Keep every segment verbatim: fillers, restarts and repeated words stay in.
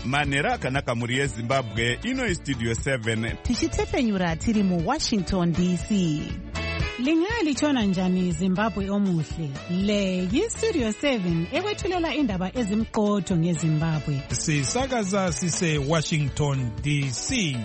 manhero akanaka mhuri yezimbabwe. Ino istudio seven tichitefenyura tiri muwashington D C. Lingalitshona njani Zimbabwe omuhle? Le yistudio seven ekwethulela indaba ezimqotho ngeZimbabwe. Sisakaza sise Washington D C.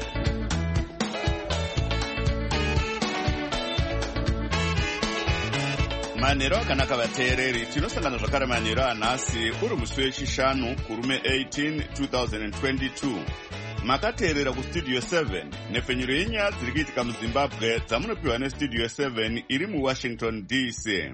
manhero akanaka vateereri, tinosangana zvakare manhero anhasi uri musi wechishanu kurume eighteen twenty twenty-two. Makateerera kustudio seven nhefenyuro yenyaya dziri kuitika muzimbabwe dzamunopiwa nestudio seven iri muwashington D C.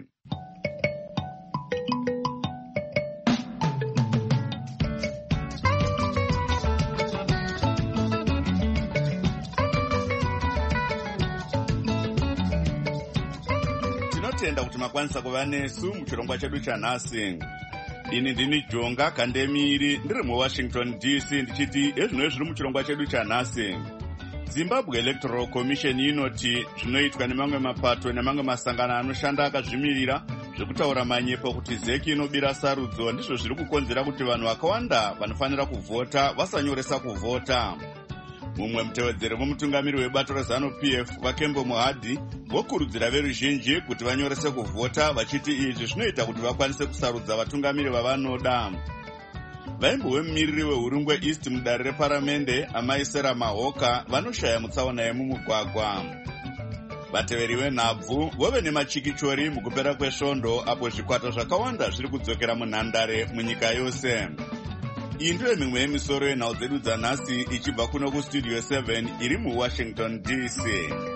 tinotenda kuti makwanisa kuva nesu muchirongwa chedu chanhasi. Ini ndini Jonga Kandemiri ndiri muWashington D C ndichiti ezvino zviri muchirongwa chedu chanhasi. Zimbabwe Electoral Commission inoti zvinoitwa nemamwe mapato nemamwe masangano anoshanda akazvimirira zvekutaura manyepo kuti zeki inobira sarudzo ndizvo zviri kukonzera kuti vanhu vakawanda vanofanira kuvhota vasanyoresa kuvhota. Mumwe mutevedzeri womutungamiri webato rezanu P F Vakembo Muhadhi vokurudzira veruzhinji kuti vanyorese kuvhota vachiti izvi zvinoita kuti vakwanise kusarudza vatungamiri vavanoda. Vaimbo wemumiriri weHurungwe East mudare reparamende amaisera mahoka vanoshaya mutsaona yemumugwagwa. Vateveri venhabvu vove nemachikichori mukupera kwesvondo apo zvikwata zvakawanda zviri kudzokera munhandare munyika yose. Iyi ndiyo mimwe yemisoro yenhau dzedu dzanhasi ichibva kuno kustudio seven iri muWashington D C.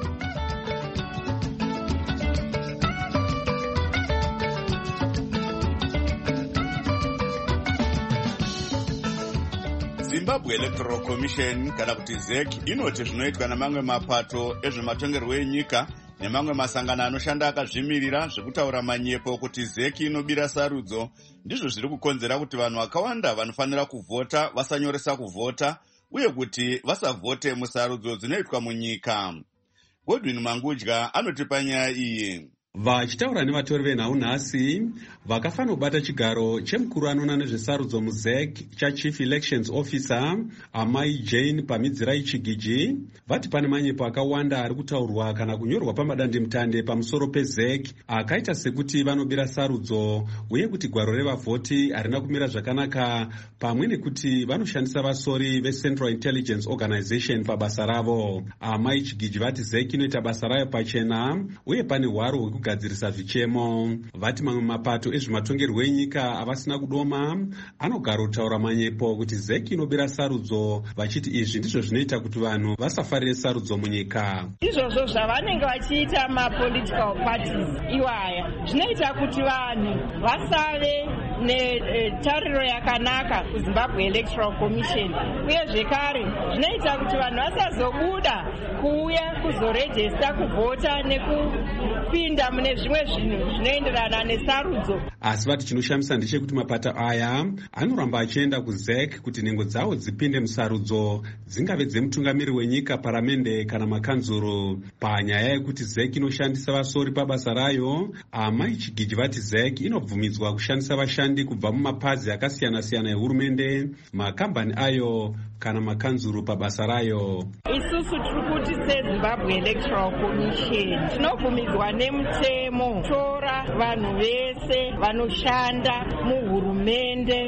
Zimbabwe Electoral Commission kana kuti Z E C inoti zvinoitwa namamwe mapato ezvematongerwo enyika nemamwe masangano anoshanda akazvimirira zvekutaura manyepo kuti Z E C inobira sarudzo ndizvo zviri kukonzera kuti vanhu vakawanda vanofanira kuvhota vasanyoresa kuvhota uye kuti vasavhote musarudzo dzinoitwa munyika. Godwin Mangudya anotipa nyaya iyi. Vachitaura nevatori venhau nhasi vakafanira kubata chigaro chemukuru anoona nezvesarudzo muZ E C chaChief Elections Officer Amai Jane Pamidzirai Chigiji vati pane manyepo akawanda ari kutaurwa kana kunyorwa pamadandemutande pamusoro peZ E C akaita sekuti vanobira sarudzo uye kuti gwaro revavhoti harina kumira zvakanaka pamwe nekuti vanoshandisa vasori veCentral Intelligence Organization pabasa ravo. Amai Chigiji vati Z E C inoita basa rayo pachena uye pane hwaro hwekugadzirisa zvichemo. Vati mamwe mapato ezvematongerwo enyika havasina kudoma anogara kutaura manyepo kuti Z E C inobira sarudzo vachiti izvi ndizvo zvinoita kuti vanhu vasafarire sarudzo munyika. Izvozvo zvavanenge vachiita mapolitical parties iwaya zvinoita kuti vanhu vasave netariro yakanaka kuZimbabwe Electoral Commission uye zvekare zvinoita kuti vanhu vasazobuda kuuya kuzorejesta kuvhota nekupinda mune zvimwe zvinhu zvinoenderana nesarudzo. Asi vati chinoshamisa ndechekuti mapato aya anoramba achienda kuZ E C kuti nhengo dzavo dzipinde musarudzo dzingave dzemutungamiri wenyika, paramende kana makanzuru. Panyaya yekuti Z E C inoshandisa vasori pabasa rayo, Amai Chigiji vati Z E C inobvumidzwa kushandisa vashandi kubva mumapazi akasiyana-siyana ehurumende, makambani ayo kana makanzuru pabasa rayo. Isusu tiri kuti seZimbabwe Electoral Commission tinobvumidzwa nemutemo tora vanhu vese vanoshanda muhurumende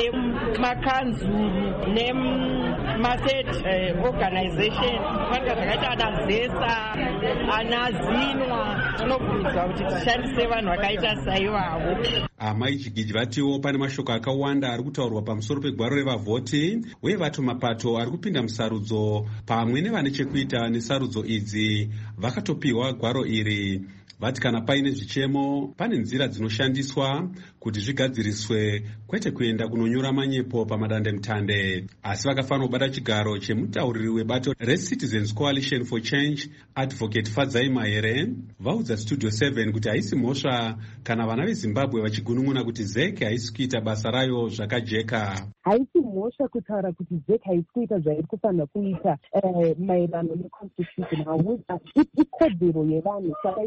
nemakanzuru nemastate uh, organization vanga zvakaita ana ZESA ana ZINWA tinobvumidzwa kuti tishandise vanhu vakaita saivavo. Amai Chigiji vatiwo pane mashoko akawanda ari kutaurwa pamusoro pegwaro revavhoti uye vati mapato ari kupinda musarudzo pamwe nevane chekuita nesarudzo idzi vakatopiwa gwaro iri. Vati kana paine zvichemo pane nzira dzinoshandiswa kuti zvigadziriswe kwete kuenda kunonyora manyepo pamadandemutande. Asi vakafanira kubata chigaro chemutauriri webato reCitizens Coalition for Change Advocate Fadzai Mahere vaudza Studio seven kuti haisi mhosva kana vana veZimbabwe vachigunun'una kuti Z E C haisi kuita basa rayo zvakajeka. Haisi mhosva kutaura kuti Z E C haisi kuita zvairi kufanira kuita maererano neconstitution. Ikodzero yevanhu. Saka isusu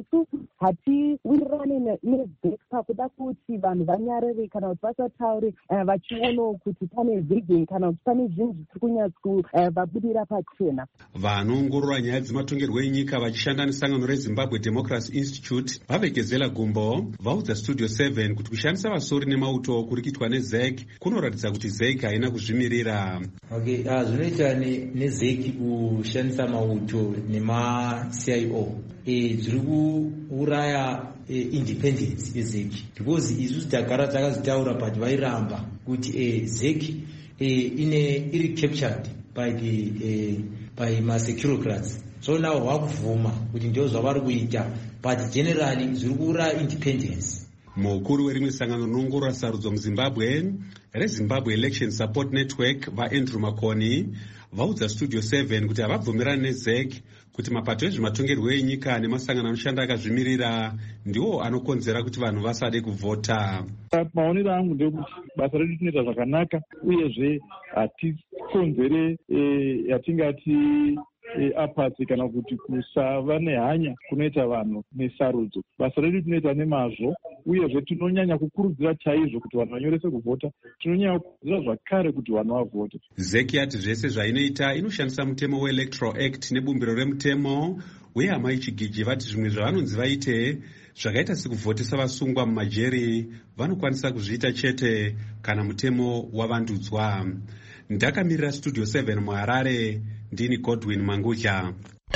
hatiwirirane nezek pakuda kuti vanhu vanyarare kana kuti vasataure vachionawo kuti pane vision kana kuti pane zvinhu zvitiri kunyatsovabudira pachena. Vanoongorora nyaya dzematongerwo enyika vachishanda nesangano reZimbabwe Democracy Institute vavekezela gumbo vaudza Studio seven kuti kushandisa vasori nemauto kuri kuitwa nezek kunoratidza kuti zek haina kuzvimirira. Okay, uh, zvinoita nezeki kushandisa mauto nema-C I O e, zviri kuuraya e, independence yezeki because isusu tagara takazitaura but vairamba kuti e, zeki e, ine iri captured by the e, by masecurocrats, so now vakuvhuma kuti ndio zvavari kuita but generally zviri kuuraya independence. Mukuru werimwe sangano rinoongorora sarudzo muZimbabwe reZimbabwe Election Support Network vaAndrew Makoni vaudza Studio seven kuti havabvumirani nezek kuti mapato ezvematongerwo enyika nemasangano anoshanda akazvimirira ndiwo anokonzera kuti vanhu vasade kuvhota. Maonero angu ndekuti basa redu tinoita zvakanaka uyezve hatikonzere yatingati apatsi kana kuti kusava nehanya kunoita vanhu nesarudzo. Basa redu tinoita nemazvo uyezve tinonyanya kukurudzira chaizvo kuti vanhu vanyorese kuvhota, tinonyanya kukurudzira zvakare kuti vanhu vavhote. zeki yati zvese zvainoita inoshandisa mutemo weElectoral Act nebumbiro remutemo uye Amai Chigiji vati zvimwe zvavanonzi vaite zvakaita sekuvhotesa vasungwa mumajeri vanokwanisa kuzviita chete kana mutemo wavandudzwa. Ndakamirira Studio seven muHarare, ndini Godwin Mangudya.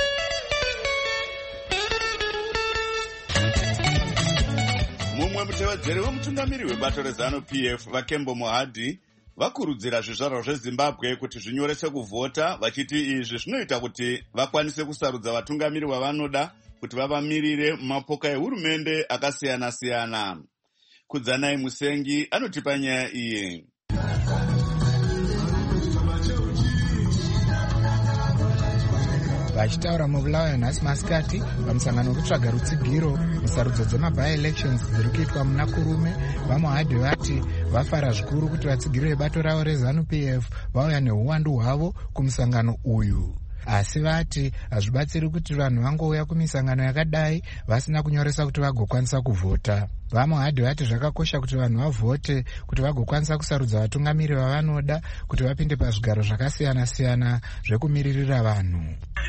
Mumwe mutevedzeri wemutungamiri webato reZanu P F vaKembo Mohadhi vakurudzira zvizvarwa zveZimbabwe kuti zvinyorese kuvhota, vachiti izvi zvinoita kuti vakwanise kusarudza vatungamiri vavanoda kuti vavamirire mumapoka ehurumende akasiyana-siyana. Kudzanai Musengi anotipa nyaya iyi. Vachitaura mubulawayo nhasi masikati pamusangano wekutsvaga rutsigiro musarudzo dzema-by-elections dziri kuitwa muna kurume, vaMohadhi vati vafara zvikuru kuti vatsigiri vebato ravo reZanu P F vauya neuwandu hwavo kumusangano uyu. Asi vati hazvibatsiri kuti vanhu vangouya kumisangano yakadai vasina kunyoresa kuti vagokwanisa kuvhota. VaMohadhi vati zvakakosha kuti vanhu vavhote kuti vagokwanisa kusarudza vatungamiri vavanoda kuti vapinde pazvigaro zvakasiyana-siyana zvekumiririra vanhu.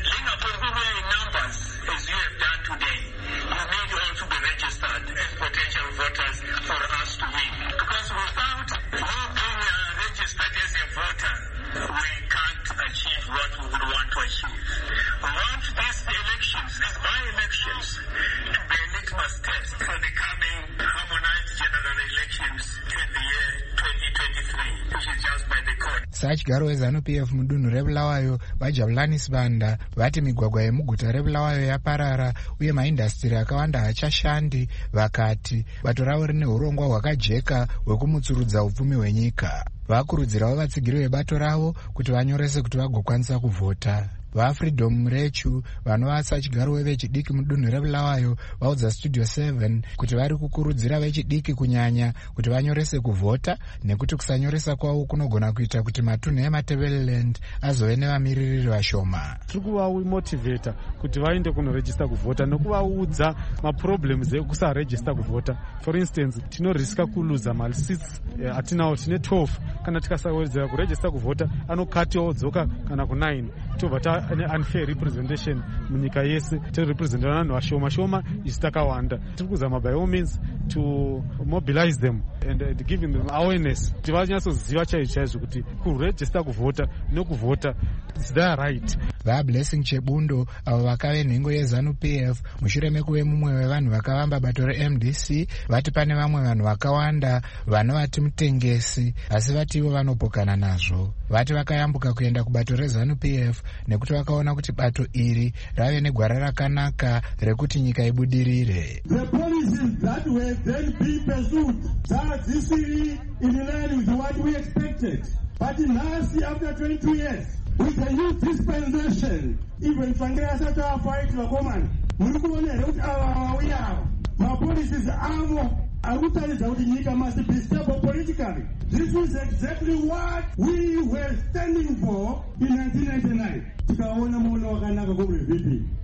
Sachigaro weZanu P F mudunhu reBulawayo vaJabulani Sibanda vati migwagwa yemuguta reBulawayo yaparara uye maindastiri akawanda hachashandi, vakati bato ravo rine urongwa hwakajeka hwekumutsurudza upfumi hwenyika. Vakurudzirawo vatsigiri vebato ravo kuti vanyorese kuti vagokwanisa kuvhota. VaFreedom Murechu vanova sachigaro wevechidiki mudunhu reBulawayo vaudza Studio seven kuti vari kukurudzira vechidiki kunyanya kuti vanyorese kuvhota nekuti kusanyoresa kwavo kunogona kuita kuti matunhu eMatebeleland azove nevamiririri vashoma. Tiri kuvamotivheta kuti vaende kunorejista kuvhota nekuvaudza maproblems ekusarejista kuvhota. For instance, tinoriska kuluza mali seats atinawo, tine twelve, kana tikasawedzera kurejista kuvhota anokati odzoka kana ku nine, tobva ane unfair representation munyika yese, tiri represent vanhu vashoma shoma isi takawanda. Tiri kuzama by all means to mobilize them and, and give them awareness kuti vanyatsoziva chaizvo chaizvo kuti kurejista kuvhota nokuvhota it's their right. VaBlessing Chebundo avo vakave nhengo yeZanu P F mushure mekuve mumwe wevanhu vakavamba bato reM D C vati pane vamwe vanhu vakawanda vanovati mutengesi asi vati ivo vanopokana nazvo. Vati vakayambuka kuenda kubato reZanu P F nekuti vakaona kuti bato iri rave negwara rakanaka rekuti nyika ibudirire. The policies that were then being pursued dzadzisiri in line with what we expected. But last after twenty-two years with a new dispensation, even Sangria Sata fight the woman. Murikuone kuti ava vauya mapolicies avo arikutaridza kuti nyika must be stable politically. This is exactly what we were standing for in nineteen ninety-nine. Tikaona muono wakanaka kumwe V P.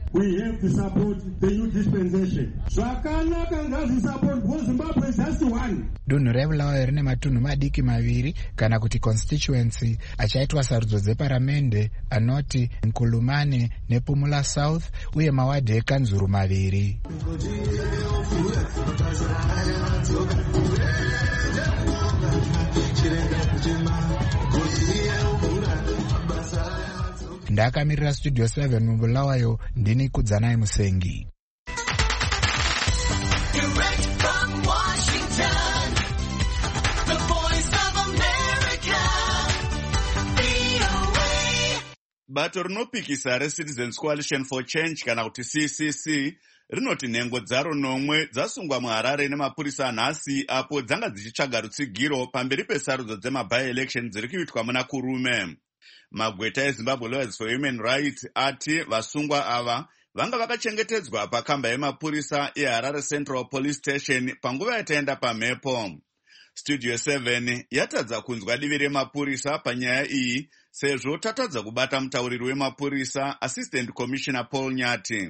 we have to support the new dispensation. Zvakanaka ngazvisupport because Zimbabwe is just one. Dunhu reBulawayo rine matunhu madiki maviri kana kuti constituency achaitwa sarudzo dzeparamende anoti Nkulumane nePumula South uye mawadhi ekanzuru maviri. Ndakamirira Studio seven muBulawayo, ndini Kudzanai Musengi. Direct from Washington, the voice of America, V O A. Bato rinopikisa reCitizens Coalition for Change kana kuti C C C rinoti nhengo dzaro nomwe dzasungwa muHarare nemapurisa nhasi apo dzanga dzichitsvaga rutsigiro pamberi pesarudzo dzema-by-election dziri kuitwa muna Kurume. Magweta eZimbabwe Lawyers for Human Rights ati vasungwa ava vanga vakachengetedzwa pakamba yemapurisa eHarare Central Police Station panguva yataenda pamhepo. Studio seven yatadza kunzwa divi remapurisa panyaya iyi sezvo tatadza kubata mutauriri wemapurisa Assistant Commissioner Paul Nyati.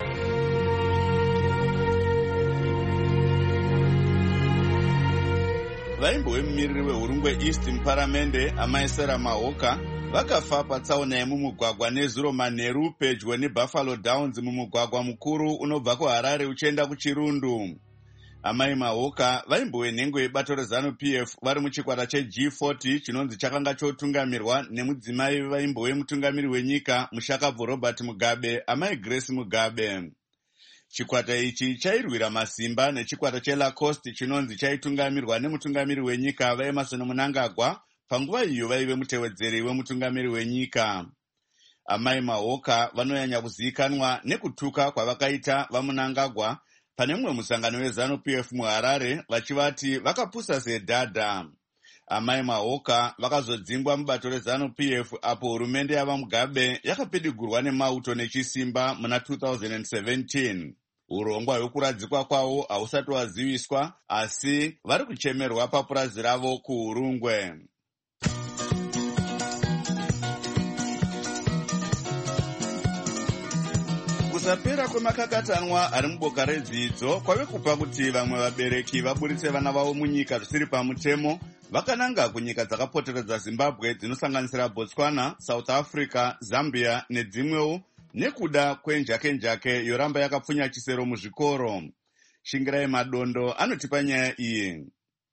Vaimbo vemumiriri wehurungwe East muparamende amaisera Mahoka vakafa patsaona yemumugwagwa nezuro manheru pedyo neBuffalo Downs mumugwagwa mukuru unobva kuHarare uchienda kuChirundu. Amai Mahoka vaimbo venhengo yebato reZanu-P F vari muchikwata cheG forty chinonzi chakanga chotungamirwa nemudzimai vaimbo vemutungamiri wenyika Mushakabvu Robert Mugabe, amai Grace Mugabe. Chikwata ichi chairwira masimba nechikwata cheLacoste chinonzi chaitungamirwa nemutungamiri wenyika vaEmerson Mnangagwa panguva iyo vaive mutevedzeri wemutungamiri wenyika. Amai Mahoka vanonyanya kuzivikanwa nekutuka kwavakaita vaMnangagwa pane mumwe musangano weZanu-P F muHarare vachivati vakapusa sedhadha. Amai Mahoka vakazodzingwa mubato reZanu-P F apo hurumende yavaMugabe yakapidigurwa nemauto nechisimba muna two thousand seventeen. Urongwa hwekuradzikwa kwavo hausati waziviswa, asi vari kuchemerwa papurazi ravo kuHurungwe. Kusapera kwemakakatanwa ari muboka redzidzo kwave kupa kuti vamwe vabereki vaburitse vana vavo munyika zvisiri pamutemo vakananga kunyika dzakapoteredza Zimbabwe dzinosanganisira Botswana, South Africa, Zambia nedzimwewo nekuda kwenjake-njake yoramba yakapfunya chisero muzvikoro. Shingirai Madondo anotipa nyaya iyi.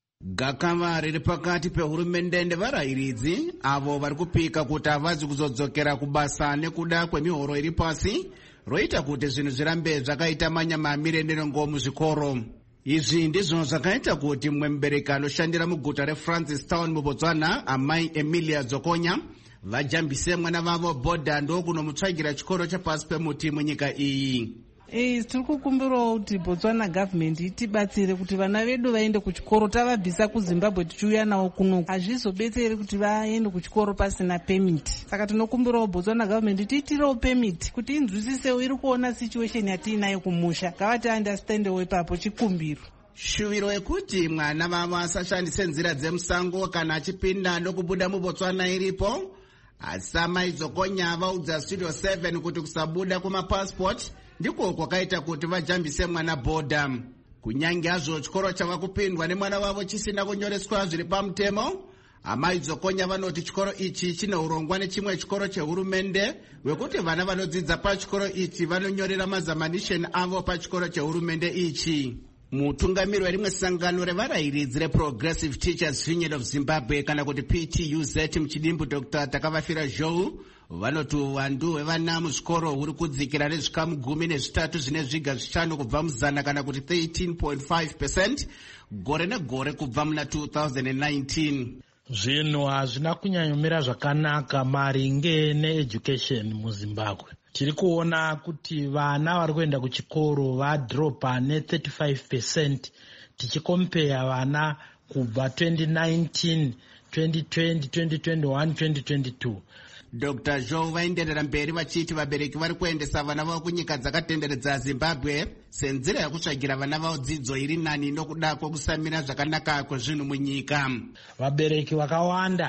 Gakava riri pakati pehurumende nevarayiridzi avo vari kupika kuti havazi kuzodzokera kubasa nekuda kwemihoro iri pasi roita kuti zvinhu zvirambe zvakaita manyamamire nenongo muzvikoro. Izvi ndizvo zvakaita kuti mumwe mubereki anoshandira muguta reFrancistown muBotswana, amai Emilia Dzokonya, vajambise mwana vavo bhodha ndokunomutsvagira chikoro chapasi pemuti munyika iyi. Eh, tiri kukumbirawo kuti Botswana government itibatsire kuti vana vedu vaende kuchikoro. Tavabvisa kuZimbabwe tichiuya nawo kuno, hazvizobetseri kuti vaende kuchikoro pasina permit. Saka tinokumbirawo Botswana government tiitirewo permit kuti inzwisisewo iri kuona situation yatiinayo kumusha. Ngavati understandewo ipapo chikumbiro. Shuviro yekuti mwana vavo asashandise nzira dzemusango kana achipinda nokubuda muBotswana iripo. Asi amai Dzokonya vaudza Studio seven kuti kusabuda kumapassport ndiko kwakaita kuti vajambise mwana bhodha. Kunyange hazvo chikoro chava kupindwa nemwana wavo chisina kunyoreswa zviri pamutemo, amai Dzokonya vanoti chikoro ichi chine urongwa nechimwe chikoro chehurumende wekuti vana vanodzidza pachikoro ichi vanonyorera mazamanisheni avo pachikoro chehurumende ichi. Mutungamiri werimwe sangano revarayiridzi reProgressive Teachers Union of Zimbabwe kana kuti P T U Z muchidimbu Doctor Takavafira Zhou vanoti uwandu hwevana muzvikoro huri kudzikira nezvikamu gumi nezvitatu zvine zviga zvishanu kubva muzana kana kuti thirteen point five percent gore negore kubva muna two thousand nineteen. Zvinhu hazvina kunyanyomira zvakanaka maringe needucation muZimbabwe. Tiri kuona kuti vana vari kuenda kuchikoro vadropa ne thirty-five percent tichikompeya vana kubva twenty nineteen, twenty twenty, twenty twenty-one, twenty twenty-two. Doctor Zhou vaenderera mberi vachiti vabereki vari kuendesa vana vavo kunyika dzakatenderedza Zimbabwe senzira yekutsvagira vana vavo dzidzo iri nani nokuda kwekusamira zvakanaka kwezvinhu munyika. Vabereki vakawanda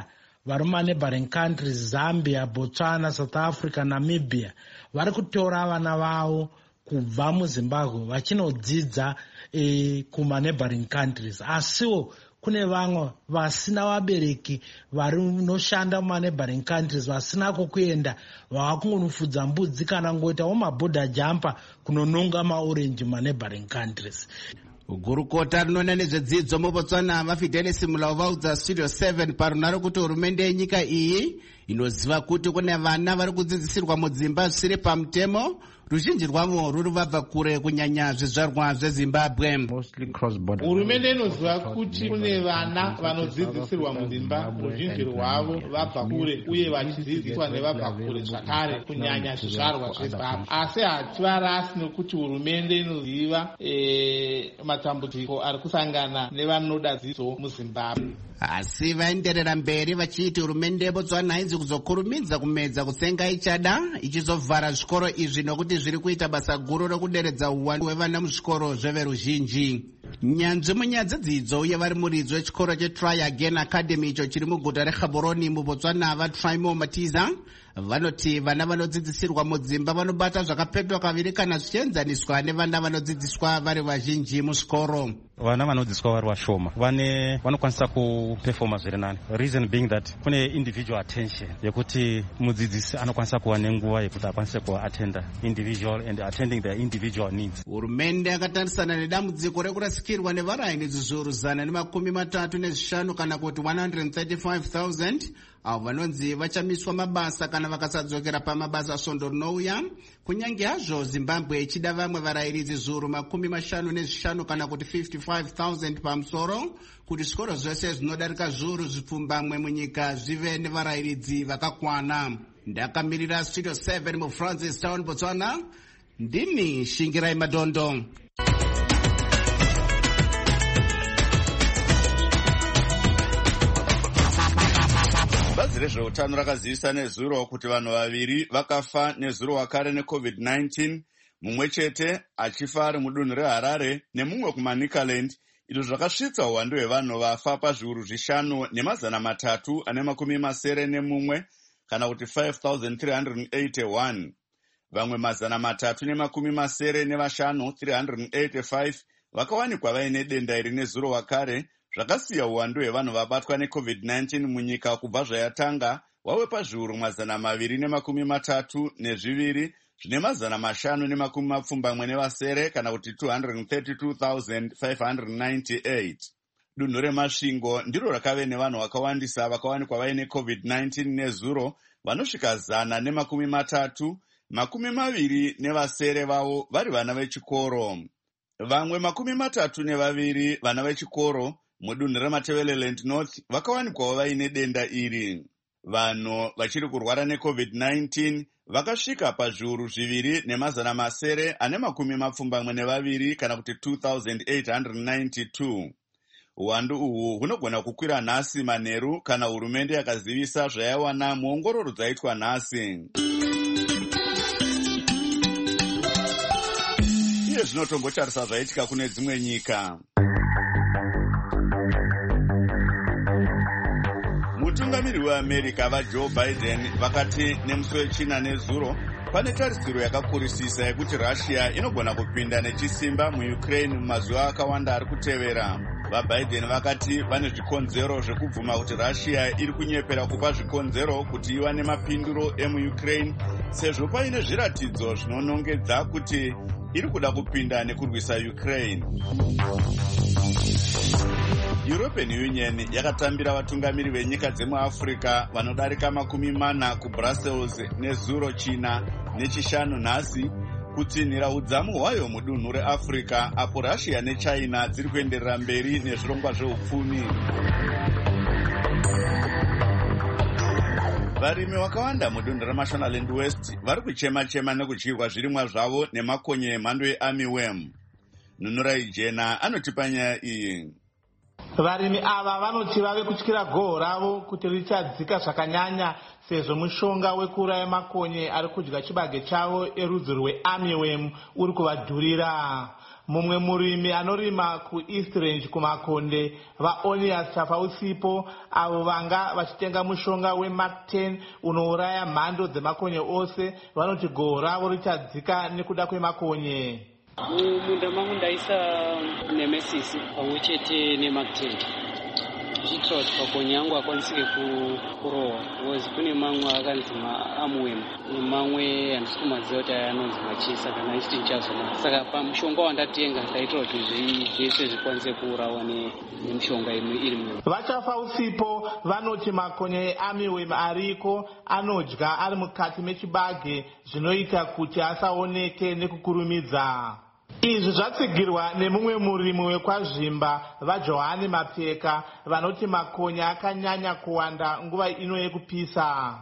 vari maneighboring countries Zambia, Botswana, South Africa, Namibia vari kutora vana vavo kubva muZimbabwe vachinodzidza e, kumaneighboring countries. Asiwo kune vamwe vasina vabereki varinoshanda mumaneighboring countries vasina kokuenda vava kungonofudza mbudzi kana ngoitawo maborder jumper kunononga maorenji mumaneighboring countries. gurukota rinoona nezvedzidzo mubotswana vafidelis Mulawu vaudza studio seven parunhare kuti hurumende yenyika iyi inoziva kuti kune vana vari kudzidzisirwa mudzimba zvisiri pamutemo, ruzhinji rwavo ruri vabva kure kunyanya zvizvarwa zveZimbabwe. Hurumende inoziva kuti kune vana vanodzidzisirwa mudzimba, ruzhinji rwavo vabva kure uye vachidzidziswa nevabva kure zvakare kunyanya zvizvarwa zveZimbabwe. Asi hativarasi nekuti hurumende inoziva e, matambudziko ari kusangana nevanoda dzidzo muZimbabwe. Asi vaenderera mberi vachiti hurumende yeBotswana hainzi kuzokurumidza kumedza kutsenga ichada ichizovhara zvikoro izvi nokuti zviri kuita basa guru rokuderedza uwandu hwevana muzvikoro zveveruzhinji. Nyanzvi munyaya dzedzidzo uye vari muridzi wechikoro cheTry Again Academy icho chiri muguta reGaborone muBotswana vaTrimo Matiza vanoti vana vanodzidzisirwa mudzimba vanobata zvakapetwa kaviri kana zvichienzaniswa nevana vanodzidziswa vari vazhinji muzvikoro. Vana vanodzidziswa vari vashoma vane vanokwanisa kuperforma zviri nani. Reason being that kune individual attention yekuti mudzidzisi anokwanisa kuva nenguva yekuti akwanise kuattenda individual and attending their individual needs. Hurumende akatarisana nedambudziko rekurasikirwa nevaraini zviuru zana nemakumi matatu nezvishanu kana kuti one hundred thirty-five thousand avo vanonzi vachamiswa mabasa kana vakasadzokera pamabasa svondo rinouya, kunyange hazvo Zimbabwe ichida vamwe varayiridzi zviuru makumi mashanu nezvishanu kana kuti fifty-five thousand pamusoro kuti zvikoro zvose zvinodarika zviuru zvipfumbamwe munyika zvive nevarayiridzi vakakwana. Ndakamirira studio seven muFrancis Town, Botswana, ndini Shingirai Madondo. Bazi rezveutano rakazivisa nezuro kuti vanhu vaviri vakafa nezuro wakare necovid nineteen, mumwe chete achifa ari mudunhu reHarare nemumwe kuManicaland. Izvo zvakasvitsa uwandu hwevanhu vafa pazviuru zvishanu nemazana matatu ane makumi masere nemumwe kana kuti five thousand three hundred eighty-one. Vamwe mazana matatu nemakumi masere nevashanu three hundred eighty-five vakawanikwa vaine denda iri nezuro wakare, zvakasiya uwandu hwevanhu vabatwa necovid nineteen munyika kubva zvayatanga wave pazviuru mazana maviri nemakumi matatu nezviviri zvine mazana mashanu nemakumi mapfumbamwe nevasere kana kuti two hundred thirty-two thousand five hundred ninety-eight. Dunhu reMasvingo ndiro rakave nevanhu vakawandisa vakawanikwa vaine covid nineteen nezuro vanosvika zana nemakumi matatu, makumi maviri nevasere vavo vari vana vechikoro. Vamwe makumi matatu nevaviri vana vechikoro mudunhu reMatebeleland North vakawanikwawo vaine denda iri. Vanhu vachiri kurwara necovid nineteen vakasvika pazviuru zviviri nemazana masere ane makumi mapfumbamwe nevaviri kana kuti two thousand eight hundred ninety-two. Uwandu uhu hunogona kukwira nhasi manheru kana hurumende yakazivisa zvayawana muongororo dzaitwa nhasi. Iye zvinotombotarisa zvaitika kune dzimwe nyika. Mutungamiri weAmerica vaJoe Biden vakati nemusi wechina nezuro pane tarisiro yakakurisisa yekuti Russia inogona kupinda nechisimba muUkraine mumazuva akawanda ari kutevera. VaBiden vakati vane zvikonzero zvekubvuma kuti Russia iri kunyepera kupa zvikonzero kuti iwane mapinduro emuUkraine sezvo paine zviratidzo zvinonongedza kuti iri kuda kupinda nekurwisa Ukraine. European Union yakatambira vatungamiri venyika dzemuAfrica vanodarika makumi mana kuBrussels nezuro china nechishanu nhasi kutsinhira udzamu hwayo mudunhu reAfrica apo Russia neChina dziri kuenderera mberi nezvirongwa zveupfumi. Varimi vakawanda mudunhu reMashonaland West vari kuchema-chema nekudyirwa zvirimwa zvavo nemakonye emhando yearmyworm. Nunurai Jena anotipa nyaya iyi. Varimi ava vanoti vave kutyira goho ravo kuti richadzika zvakanyanya sezvo mushonga wekuuraya makonye ari kudya chibage chavo erudzi rwearmyworm uri kuvadhurira. Mumwe murimi anorima kueast range kumakonde vaonias Chafausipo avo vanga vachitenga mushonga wemark ten unouraya mhando dzemakonye ose vanoti goho ravo richadzika nekuda kwemakonye. Mumunda mangu ndaisa nemesisi pamwe chete nemark-ten zviitira kuti makonye angu akwanisike kurohwa because kune mamwe akanzi maarmyworm nemamwe handisi kumaziva kuti anonzi machisa kana ichiti ndichazona. Saka pamushonga wandatenga ndaitira kuti zvese zvikwanise kuurawa nemishonga imwe iri mumwe. Vachafausipo vanoti makonye earmyworm ariko anodya ari mukati mechibage zvinoita kuti asaoneke nekukurumidza. Izvi zvatsigirwa nemumwe murimi wekwazvimba vaJohani Mapeka vanoti makonye akanyanya kuwanda nguva ino yekupisa.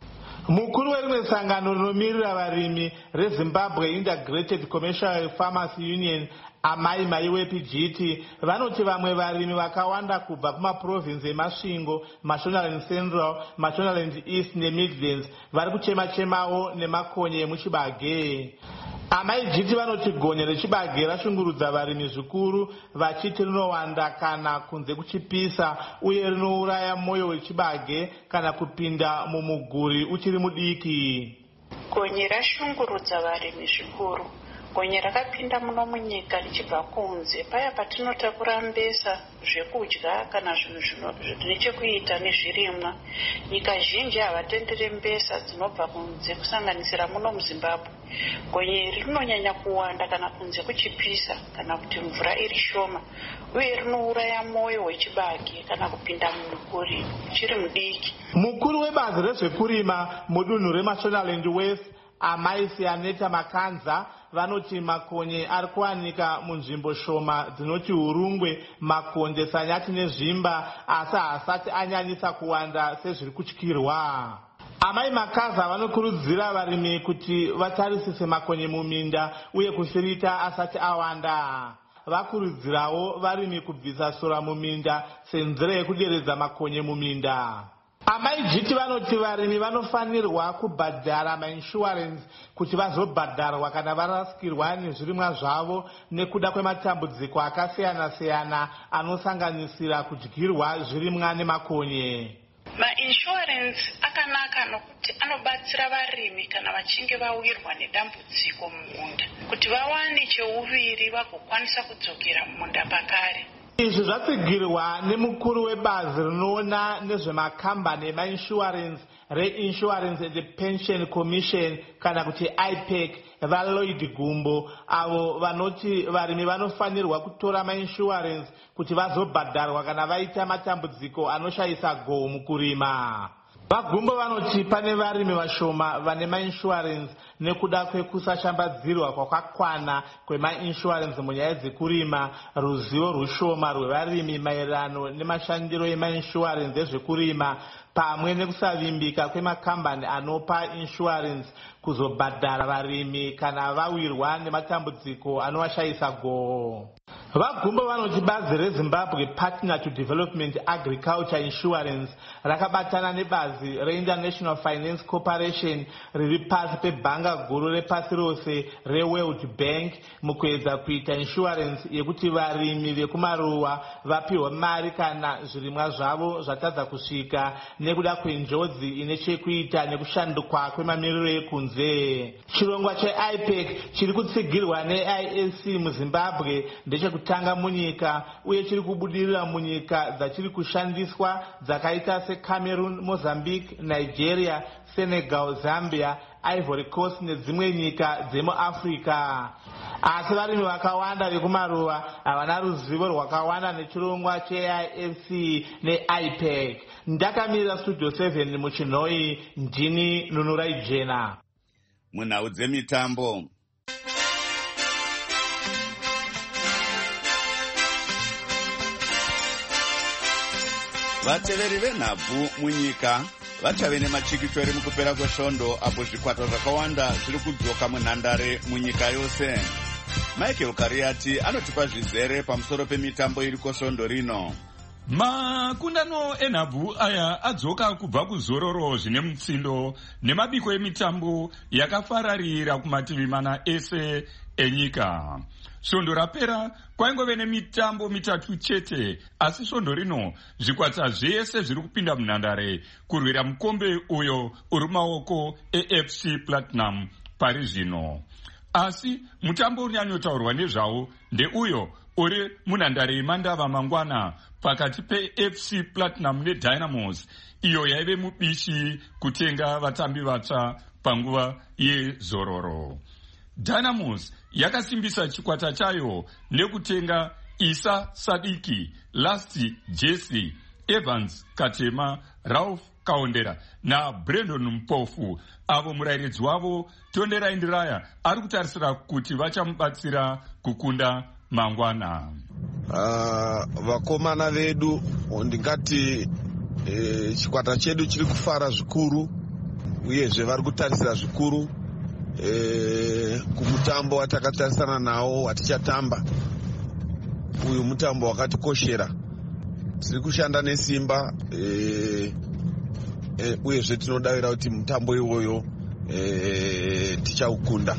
Mukuru werimwe sangano rinomirira varimi reZimbabwe Integrated Commercial Farmers Union Amai Maiwe Pijiti vanoti vamwe varimi vakawanda kubva kumaprovinsi emasvingo Mashonaland Central, Mashonaland East neMidlands vari kuchema-chemawo nemakonye emuchibage. Amai Jiti vanoti gonye rechibage rashungurudza varimi zvikuru vachiti rinowanda kana kunze kuchipisa uye rinouraya moyo wechibage kana kupinda mumuguri uchiri mudiki. Gonye rashungurudza varimi zvikuru. Gonye rakapinda muno munyika richibva kunze paya patinotakura mbesa zvekudya kana zvinhu zvine chekuita nezvirimwa. Nyika zhinji havatendere mbesa dzinobva kunze kusanganisira muno muZimbabwe. Gonye rinonyanya kuwanda kana kunze kuchipisa kana kuti mvura iri shoma uye rinouraya moyo wechibage kana kupinda mumuguri uchiri mudiki. Mukuru webazi rezvekurima mudunhu reMashonaland West Amai Sianeta Makanza vanoti makonye ari kuwanika munzvimbo shoma dzinoti Hurungwe, Makonde, Sanyati nezvimba asi haasati anyanyisa kuwanda sezviri kutyirwa. Amai Makaza vanokurudzira varimi kuti vatarisise makonye muminda uye kufirita asati awanda. Vakurudzirawo varimi kubvisa sora muminda senzira yekuderedza makonye muminda. Amai Jiti vanoti varimi vanofanirwa kubhadhara mainsurance kuti vazobhadharwa kana varasikirwa nezvirimwa zvavo nekuda kwematambudziko akasiyana-siyana anosanganisira kudyirwa zvirimwa nemakonye. Mainsurance akanaka nokuti anobatsira varimi kana vachinge vawirwa nedambudziko mumunda kuti vawane cheuviri vagokwanisa kudzokera mumunda pakare. Izvi zvatsigirwa nemukuru webazi rinoona nezvemakambani emainsurance reInsurance and Pension Commission kana kuti I P E C vaLloyd Gumbo avo vanoti varimi vanofanirwa kutora mainsurance kuti vazobhadharwa kana vaita matambudziko anoshayisa goho mukurima. Vagumbo vanoti pane varimi vashoma vane mainsurance nekuda kwekusashambadzirwa kwakakwana kwemainsurance munyaya dzekurima, ruzivo rushoma rwevarimi maererano nemashandiro emainsurance ezvekurima pamwe nekusavimbika kwemakambani anopa insurance kuzobhadhara varimi kana vawirwa nematambudziko anovashayisa goho. Vagumbo vanoti bazi reZimbabwe Partner to Development Agriculture Insurance rakabatana nebazi reInternational Finance Corporation riri pasi pebhanga guru repasi rose reWorld Bank mukuedza kuita insurance yekuti varimi vekumaruwa vapiwe mari kana zvirimwa zvavo zvatadza kusvika nekuda kwenjodzi ine chekuita nekushanduka kwemamiriro ekunze. Chirongwa cheI P E C chiri kutsigirwa neI A C muZimbabwe ndechekutanga munyika uye chiri kubudirira munyika dzachiri kushandiswa dzakaita seCameroon, Mozambique, Nigeria, Senegal, Zambia, Ivory Coast nedzimwe nyika dzemuAfrica. Asi varimi vakawanda vekumaruwa havana ruzivo rwakawanda nechirongwa cheI F C neI P E C. Ndakamirira Studio seven muChinoi, ndini Nunurai Jena. Munhau dzemitambo. Vateveri venhabvu munyika vachave nemachikichori mukupera kwesvondo apo zvikwata zvakawanda zviri kudzoka munhandare munyika yose. Michael Kariati anotipa zvizere pamusoro pemitambo iri kwesvondo rino. Makundano enhabvu aya adzoka kubva kuzororo zvine mutsindo nemabiko emitambo yakafararira kumativi mana ese enyika. Svondo rapera kwaingove nemitambo mitatu chete, asi svondo rino zvikwata zvese zviri kupinda munhandare kurwira mukombe uyo uri maoko eF C Platinum pari zvino. Asi mutambo unyanyotaurwa nezvawo ndeuyo uri munhandare yemandava mangwana pakati peF C Platinum neDynamos, iyo yaive mubishi kutenga vatambi vatsva panguva yezororo. Dynamos yakasimbisa chikwata chayo nekutenga Isa Sadiki, Lasti Jesse, Evans Katema, Ralph Kaondera na Brandon Mpofu, avo murairidzi wavo Tonderai Ndiraya ari kutarisira kuti vachamubatsira kukunda mangwana. Uh, vakomana vedu ndingati eh, chikwata chedu chiri kufara zvikuru uyezve vari kutarisira zvikuru eh, kumutambo watakatarisana nawo watichatamba. Uyu mutambo wakatikoshera, tiri kushanda nesimba eh, eh, uyezve tinodavira kuti mutambo iwoyo eh, tichaukunda.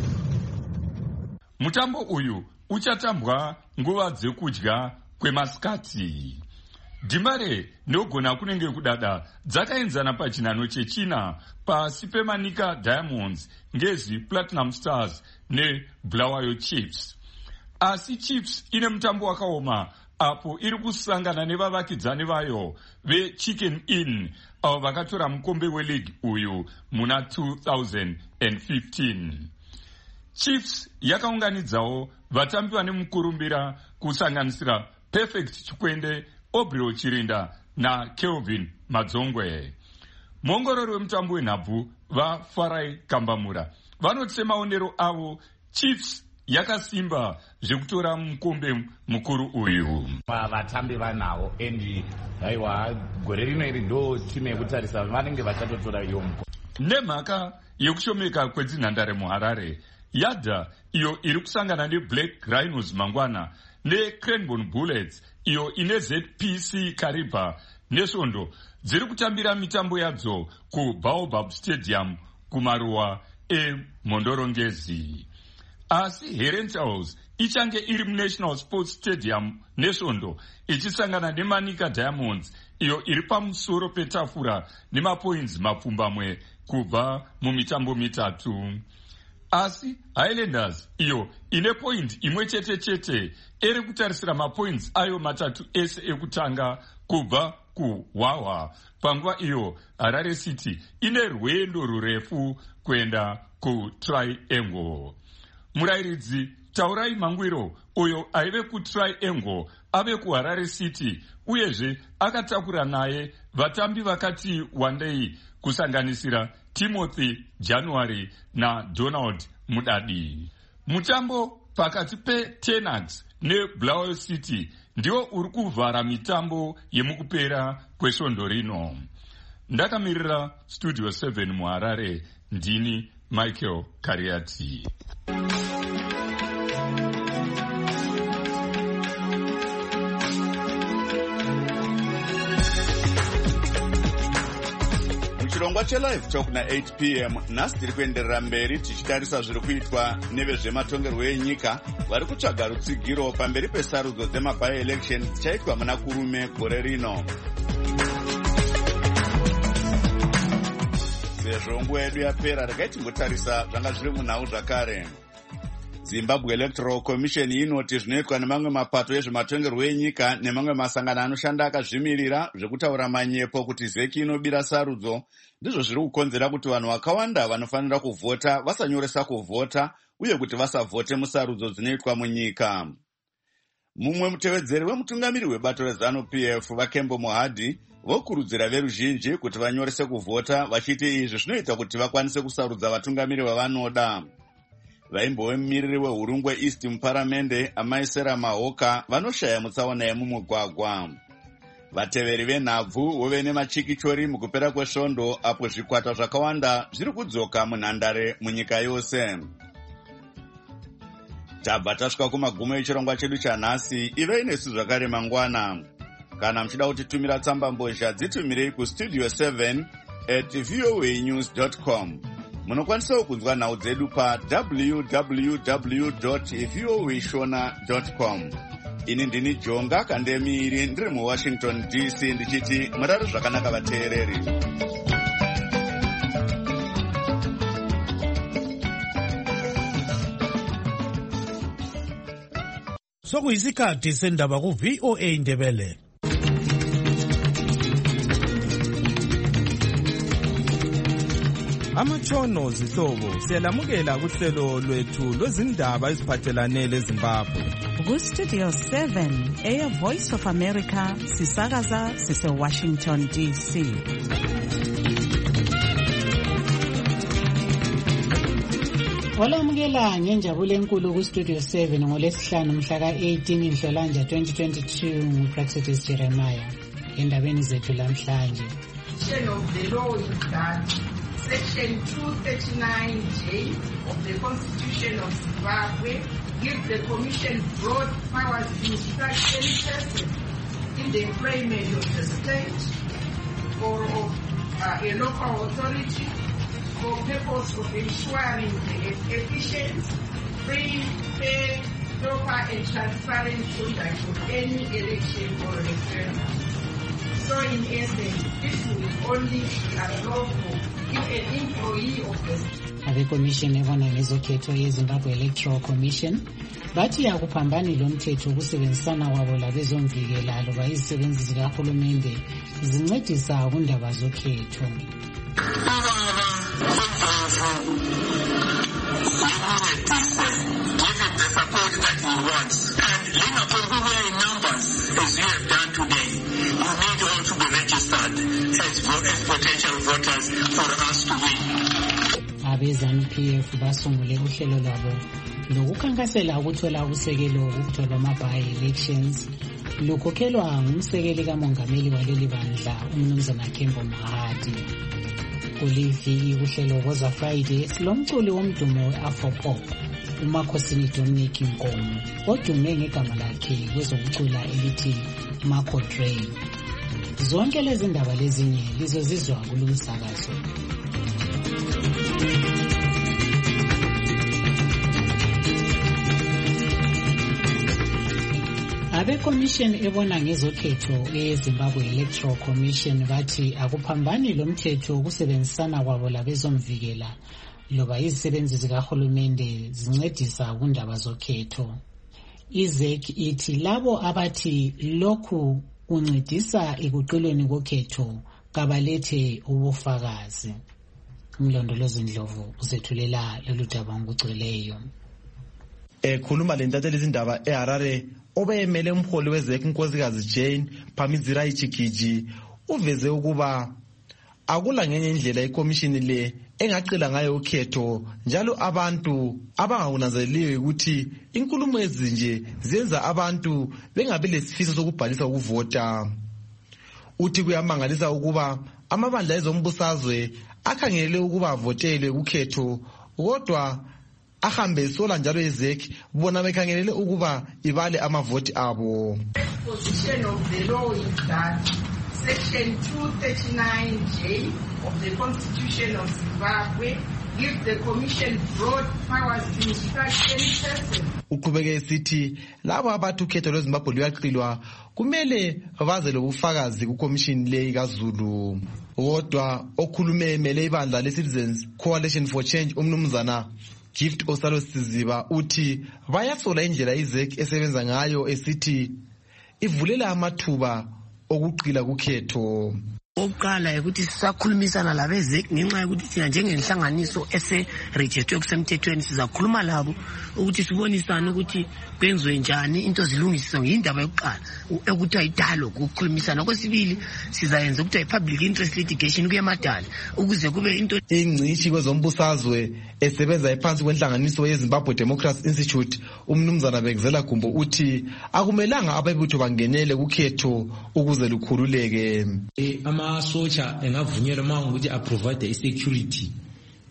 Mutambo uyu uchatambwa nguva dzekudya kwemasikati. Dhimare nogona kunenge kudada dzakaenzana pachinhano chechina pasi pemanika Diamonds, Ngezi Platinum Stars neBulawayo Chiefs. Asi Chiefs ine mutambo wakaoma apo iri kusangana nevavakidzani vayo veChicken Inn avo vakatora mukombe weleague uyu muna two thousand fifteen. Chiefs yakaunganidzawo vatambi vane mukurumbira kusanganisira Perfect Chikwende, Obril Chirinda na Kelvin Madzongwe. Mongorori wemutambo wenhabvu vaFarai Kambamura vanoti semaonero avo Chiefs yakasimba zvekutora mukombe mukuru uyu. Vatambi vanavo endi aiwa gore rino iri ndo timu yekutarisa vanenge vachatotora iyo mukombe. Nemhaka yekushomeka kwedzinhandare muHarare, Yadha iyo iri kusangana neBlack Rhinos mangwana neCranbourne Bullets iyo ine Z P C Kariba nesvondo dziri kutambira mitambo yadzo kuBaobab Stadium kumaruwa eMhondorongezi. Asi Herentals ichange iri muNational Sports Stadium nesvondo ichisangana nemanika Diamonds iyo iri pamusoro petafura nemapoints mapfumbamwe kubva mumitambo mitatu. Asi Highlanders iyo ine point imwe chete chete iri kutarisira mapoints ayo matatu ese ekutanga kubva kuHwaHwa. Panguva iyo Harare City ine rwendo rurefu kuenda kuTriangle. Murairidzi Taurai Mangwiro uyo aive kuTriangle ave kuHarare City uyezve akatakura naye vatambi vakati wandei kusanganisira Timothy January na Donald Mudadi. Mutambo pakati peTenax neBulawayo City ndiwo uri kuvhara mitambo yemukupera kwesvondo rino. Ndakamirira Studio seven muHarare, ndini Michael Kariati. Chirongwa cheLive Talk na eight p m nhasi tiri kuenderera mberi tichitarisa zviri kuitwa nevezvematongerwo enyika vari kutsvaga rutsigiro pamberi pesarudzo dzemaby-election dzichaitwa muna kurume gore rino. Sezvo nguva yedu yapera, regai timbotarisa zvanga zviri munhau zvakare. Zimbabwe Electoral Commission inoti zvinoitwa nemamwe mapato ezvematongerwo enyika nemamwe masangano anoshanda akazvimirira zvekutaura manyepo kuti zeki inobira sarudzo ndizvo zviri kukonzera kuti vanhu vakawanda vanofanira kuvhota vasanyoresa kuvhota uye kuti vasavhote musarudzo dzinoitwa munyika. Mumwe mutevedzeri wemutungamiri webato reZanu-P F Vakembo Mohadhi vokurudzira veruzhinji kuti vanyorese kuvhota, vachiti izvi zvinoita kuti vakwanise kusarudza vatungamiri vavanoda. Vaimbovemumiriri wehurungwe East muparamende Amaisera Mahoka vanoshaya mutsaona yemumugwagwa. Vateveri venhabvu vove nemachikichori mukupera kwesvondo apo zvikwata zvakawanda zviri kudzoka munhandare munyika yose. Tabva tasvika kumagumo echirongwa chedu chanhasi. Ivei nesu zvakare mangwana. Kana mchida kutitumira tsamba mbozha dzitumirei kustudio seven at voanews dot com. Munokwanisa kunzwa nhau dzedu pa w w w dot voashona dot com. Ini ndini Jonga Kandemiri ndiri muWashington D C ndichiti murari zvakanaka vateereri. Sokuyisikhathi sendaba ku V O A Ndebele. Amatshono zihlobo siyalamukela kuhlelo lwethu lwezindaba eziphathelane leZimbabwe. Ku Studio seven, Air Voice of America, sisakaza sise Washington D C. Walamukela ngenjabulo enkulu ku Studio seven ngolesihlanu mhla ka eighteen Nhlolanja twenty twenty-two nguPraxedis Jeremiah. Endabeni zethu lamhlanje. Section of the law is that Section two thirty-nine J of the Constitution of Zimbabwe gives the Commission broad powers to instruct any person in the employment of the state or of uh, a local authority for purpose of ensuring the efficient, free, fair, proper and transparent conduct of any election or referendum. So in essence, this will only be unlawful if an employee of the abekomishini ebona ngezokhetho yeZimbabwe Electoral Commission bathi yakuphambani lo mthetho ukusebenzisana kwabo labezomvikela loba izisebenzi zikahulumende zincedisa kundaba zokhetho. Abe-ZANU-P F basungule uhlelo lwabo lokukhankasela ukuthola usekelo ukuthola ama-by-elections lukhokhelwa ngumsekeli kamongameli waleli bandla umnumzana Kembo Mahadi. Kuliviki uhlelo Woza Friday silomculi womdumo we-Afropop uMakhosini Dominic Nkomo odume ngegama lakhe kwezokucula elithi Marco Dre. Zonke lezi ndaba lezinye lizozizwa kulumsakazo. Abe-commission ebona ngezokhetho eZimbabwe Electoral Commission bathi akuphambani lo mthetho ukusebenzisana kwabo labezomvikela loba izisebenzi zikahulumende zincedisa kundaba zokhetho. I-Z E C ithi labo abathi lokhu kuncedisa ekuqulweni kokhetho kabalethe ubufakazi. Umlondolozi Ndlovu uzethulela lolu daba ngokugcweleyo. Ekhuluma lentatheli izindaba eHarare obeyemele umholi we-Z E C unkosikazi Jane Phamizirayi uveze ukuba akula ngenye indlela ikomishini le engacela ngayo ukhetho njalo abantu abangakunanzeleliyo ukuthi inkulumo ezinje zenza abantu bengabe lesifiso sokubhalisa ukuvota. Uthi kuyamangalisa ukuba amabandla ezombusazwe akhangelele ukuba avotelwe ukhetho kodwa ahambe sola njalo i-Z E C bona bekhangelele ukuba ibale amavoti abo. Position of the law is that Section two thirty-nine J of the Constitution of Zimbabwe gives the Commission broad powers to instruct any person. Uqhubeke esithi labo abathi ukhetho lweZimbabwe luyaqilwa kumele baze lobufakazi kukomishini le kaZulu. Kodwa okhulume emele ibandla le-Citizens Coalition for Change umnumzana Gift Osalo Siziba uthi bayasola indlela i-Z E C esebenza ngayo esithi ivulela amathuba okuqila kukhetho. Oqala ukuthi sisakhulumisana labe-Z E C ngenxa yokuthi thina njengenhlanganiso ese-registrwe kusemthethweni sizakhuluma labo ukuthi sibonisane ukuthi kwenziwe njani into zilungisiswe ngindaba yokuqala ekuthiwa i-dialogue ukukhulumisana. Okwesibili sizayenza ukuthiwa i-public interest litigation kuye emadala ukuze kube into. Ingcishi kwezombusazwe esebenza ephansi kwenhlanganiso yeZimbabwe Democracy Institute umnumzana Bekezela Gumbo uthi akumelanga abebutho bangenele kukhetho ukuze lukhululeke. Amasotsha engavunyelwa uma ukuthi aprovide isecurity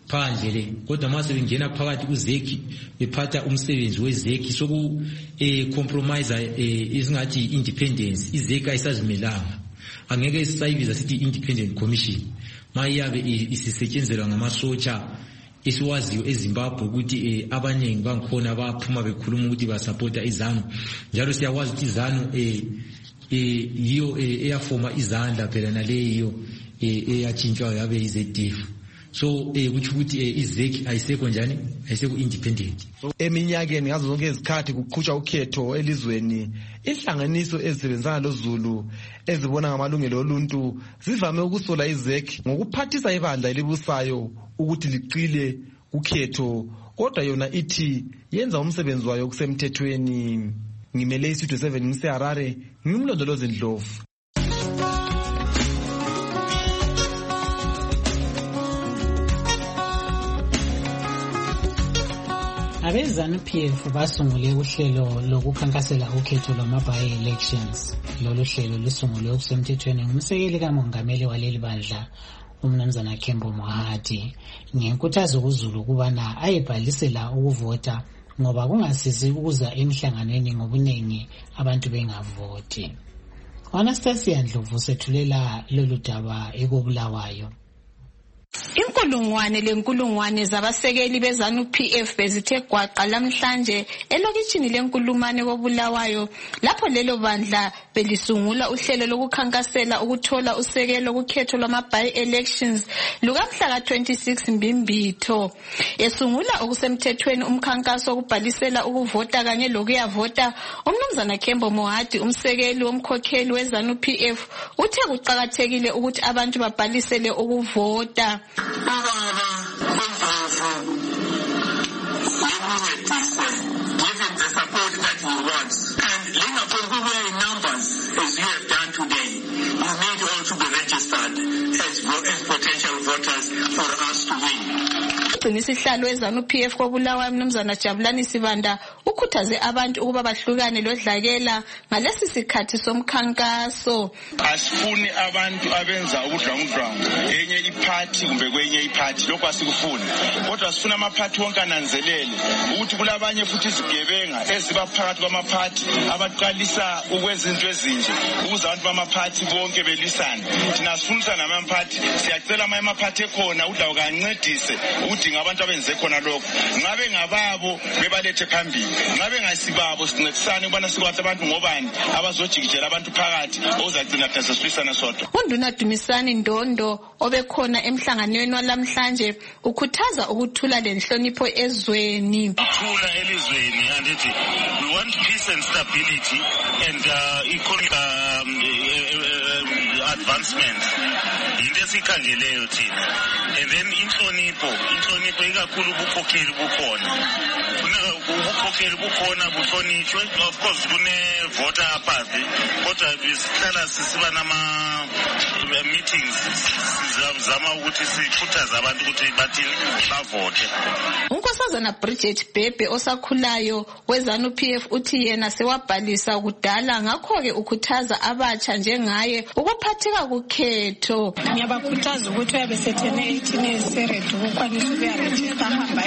phandle le kodwa mase bengena phakathi kuzeki bephatha umsebenzi wezeki soku eh compromise eh isingathi independence izeki ayisazimelanga angeke isayibiza sithi independent commission mayabe isisetshenzelwa ngamasotsha isiwaziyo eZimbabwe ukuthi eh abanengi bangikhona abaphuma bekhuluma ukuthi basupporta izanu njalo siyakwazi ukuthi izanu eh eh yiyo eyafoma izandla phela naleyo eh eyatshintshwa yabe iZDF so eh kuthi ukuthi izeki ayisekho njani ayisekho independent. Eminyakeni ngazo zonke izikhathi kuqhutshwa ukhetho elizweni inhlanganiso ezisebenzana loZulu ezibona ngamalungelo oluntu zivame ukusola izeki ngokuphathisa ibandla elibusayo ukuthi liqile ukhetho kodwa yona ithi yenza umsebenzi wayo kusemthethweni. Ngimele iStudio seven ngiseHarare ngimlondolozi Ndlovu. Abezanu P F basungule uhlelo lokukhankasela ukhetho lwama-by elections. Lolu hlelo lusungulwe kusemthethweni ngumsekeli kamongameli waleli bandla umnumzana Kembo Mohadi ngenkuthazo kuZulu ukubana ayebhalisela ukuvota ngoba kungasizi ukuza emhlanganweni ngobuningi abantu bengavoti. Anastasia Ndlovu sethulela lolu daba ekobulawayo. Inkulungwane lenkulungwane zabasekeli bezanu P F bezithe gwaqa lamhlanje elokitshini lenkulumane kobulawayo lapho lelo bandla belisungula uhlelo lokukhankasela ukuthola usekelo kukhetho lwama-by elections lukamhla ka twenty-six Mbimbitho. Esungula okusemthethweni umkhankaso okubhalisela ukuvota kanye lokuyavota umnumzana Kembo Mohadi umsekeli womkhokheli wezanu P F uthe kuqakathekile ukuthi abantu babhalisele ukuvota. Isihlalo wezanu P F kobulawayo umnumzana Jabulani Sibanda ukhuthaze abantu ukuba bahlukane lodlakela ngalesi sikhathi somkhankaso. Asifuni abantu abenza ubudlwangudlwangu enye iphathi kumbe kwenye iphathi lokho asikufuni kodwa sifuna amaphathi wonke ananzelele ukuthi kulabanye futhi izigebenga eziba phakathi kwamaphathi abaqalisa ukwenza into ezinje ukuze abantu bamaphathi bonke belisane. Thina sifunisa namaphathi siyacela amaphathi ekhona udlawu kancedise ukuthi ngabantu abenze khona lokho ngabe ngababo bebalethe phambili ngabe ngasibabo sincedisane ubana sikwathi abantu ngobani abazojikijela abantu phakathi ozagcina thina siswisana sodwa. Unduna Dumisani Ndondo obekhona emhlanganweni walamhlanje ukhuthaza ukuthula lenhlonipho ezweni. Ukuthula elizweni andithi we want peace and stability and uh, economic um, uh, advancement. Into esikhangeleyo thina and then inhlonipho inhlonipho ikakhulu ubukhokheli bukhona ubukhokheli bukhona buhlonitshwe. Of course kune voter apathy kodwa sihlala sisiba nama meetings sizama ukuthi sikhuthaze abantu ukuthi bathini bavote. Unkosazana Bridget Bebe osakhulayo wezanu P F uthi yena sewabhalisa kudala ngakho-ke ukhuthaza abatsha njengaye ukuphatheka kukhetho. Ngiyabakhuthaza ukuthi uyabe sethene eighteen eseredi ukukwanisa ukuyarejista ahamba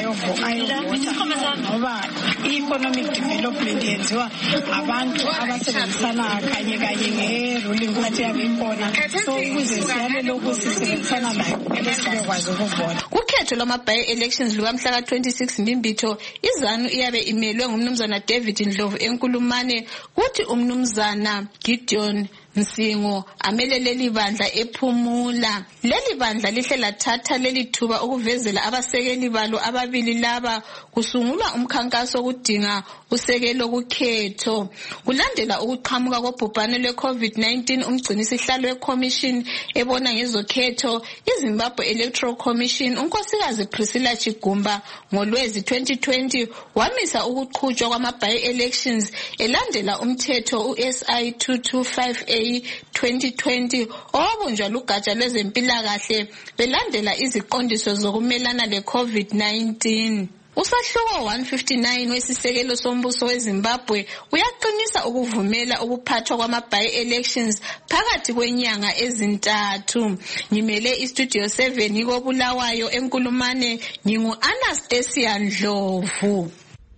ayovota ngoba i-economic development yenziwa abantu abasebenzisana kanye kanye nge-ruling party yabe ikhona so ukuze siyale lokhu sisebenzisana layo esibekwazi ukuvota. Kukhetho lwama-by elections lukamhla ka twenty-six Mbimbitho izanu iyabe imelwe ngumnumzana David Ndlovu enkulumane kuthi umnumzana Gideon Msingo amele leli bandla ephumula. Leli bandla lihle lathatha leli thuba ukuvezela abasekeli balo ababili laba kusungulwa umkhankaso okudinga usekelo kukhetho. Kulandela ukuqhamuka kobhubhane lwe-COVID nineteen umgcinisihlalo we-commission ebona ngezokhetho iZimbabwe Electoral Commission unkosikazi Priscilla Chigumba ngoLwezi twenty twenty wamisa ukuqhutshwa kwama-by elections elandela umthetho u-S I two twenty-five A twenty twenty owabunjwa lugatsha lwezempilakahle belandela iziqondiso zokumelana le-COVID nineteen. Usahluko one fifty-nine wesisekelo sombuso weZimbabwe uyaqinisa ukuvumela ukuphathwa kwama by-elections phakathi kwenyanga ezintathu. Ngimele iStudio seven koBulawayo eNkulumane, ngingu Anastasia Ndlovu.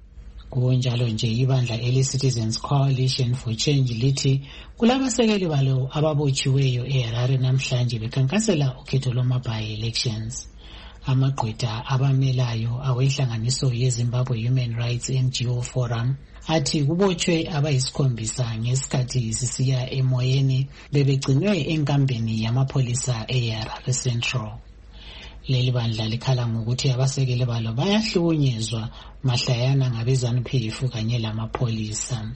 Kunjalo nje ibandla eli-Citizens Coalition for Change lithi kulabasekeli balo ababotshiweyo eHarare namhlanje bekhankasela ukhetho lwama by-elections. Amagqwetha abamelayo awenhlanganiso yeZimbabwe Human Rights N G O Forum athi kubotshwe abayisikhombisa ngesikhathi sisiya emoyeni bebegcinwe enkambeni yamapholisa eHarare Central. Leli bandla likhala ngokuthi abasekeli balo bayahlukunyezwa mahlayana ngabezanu P F kanye lamapholisa.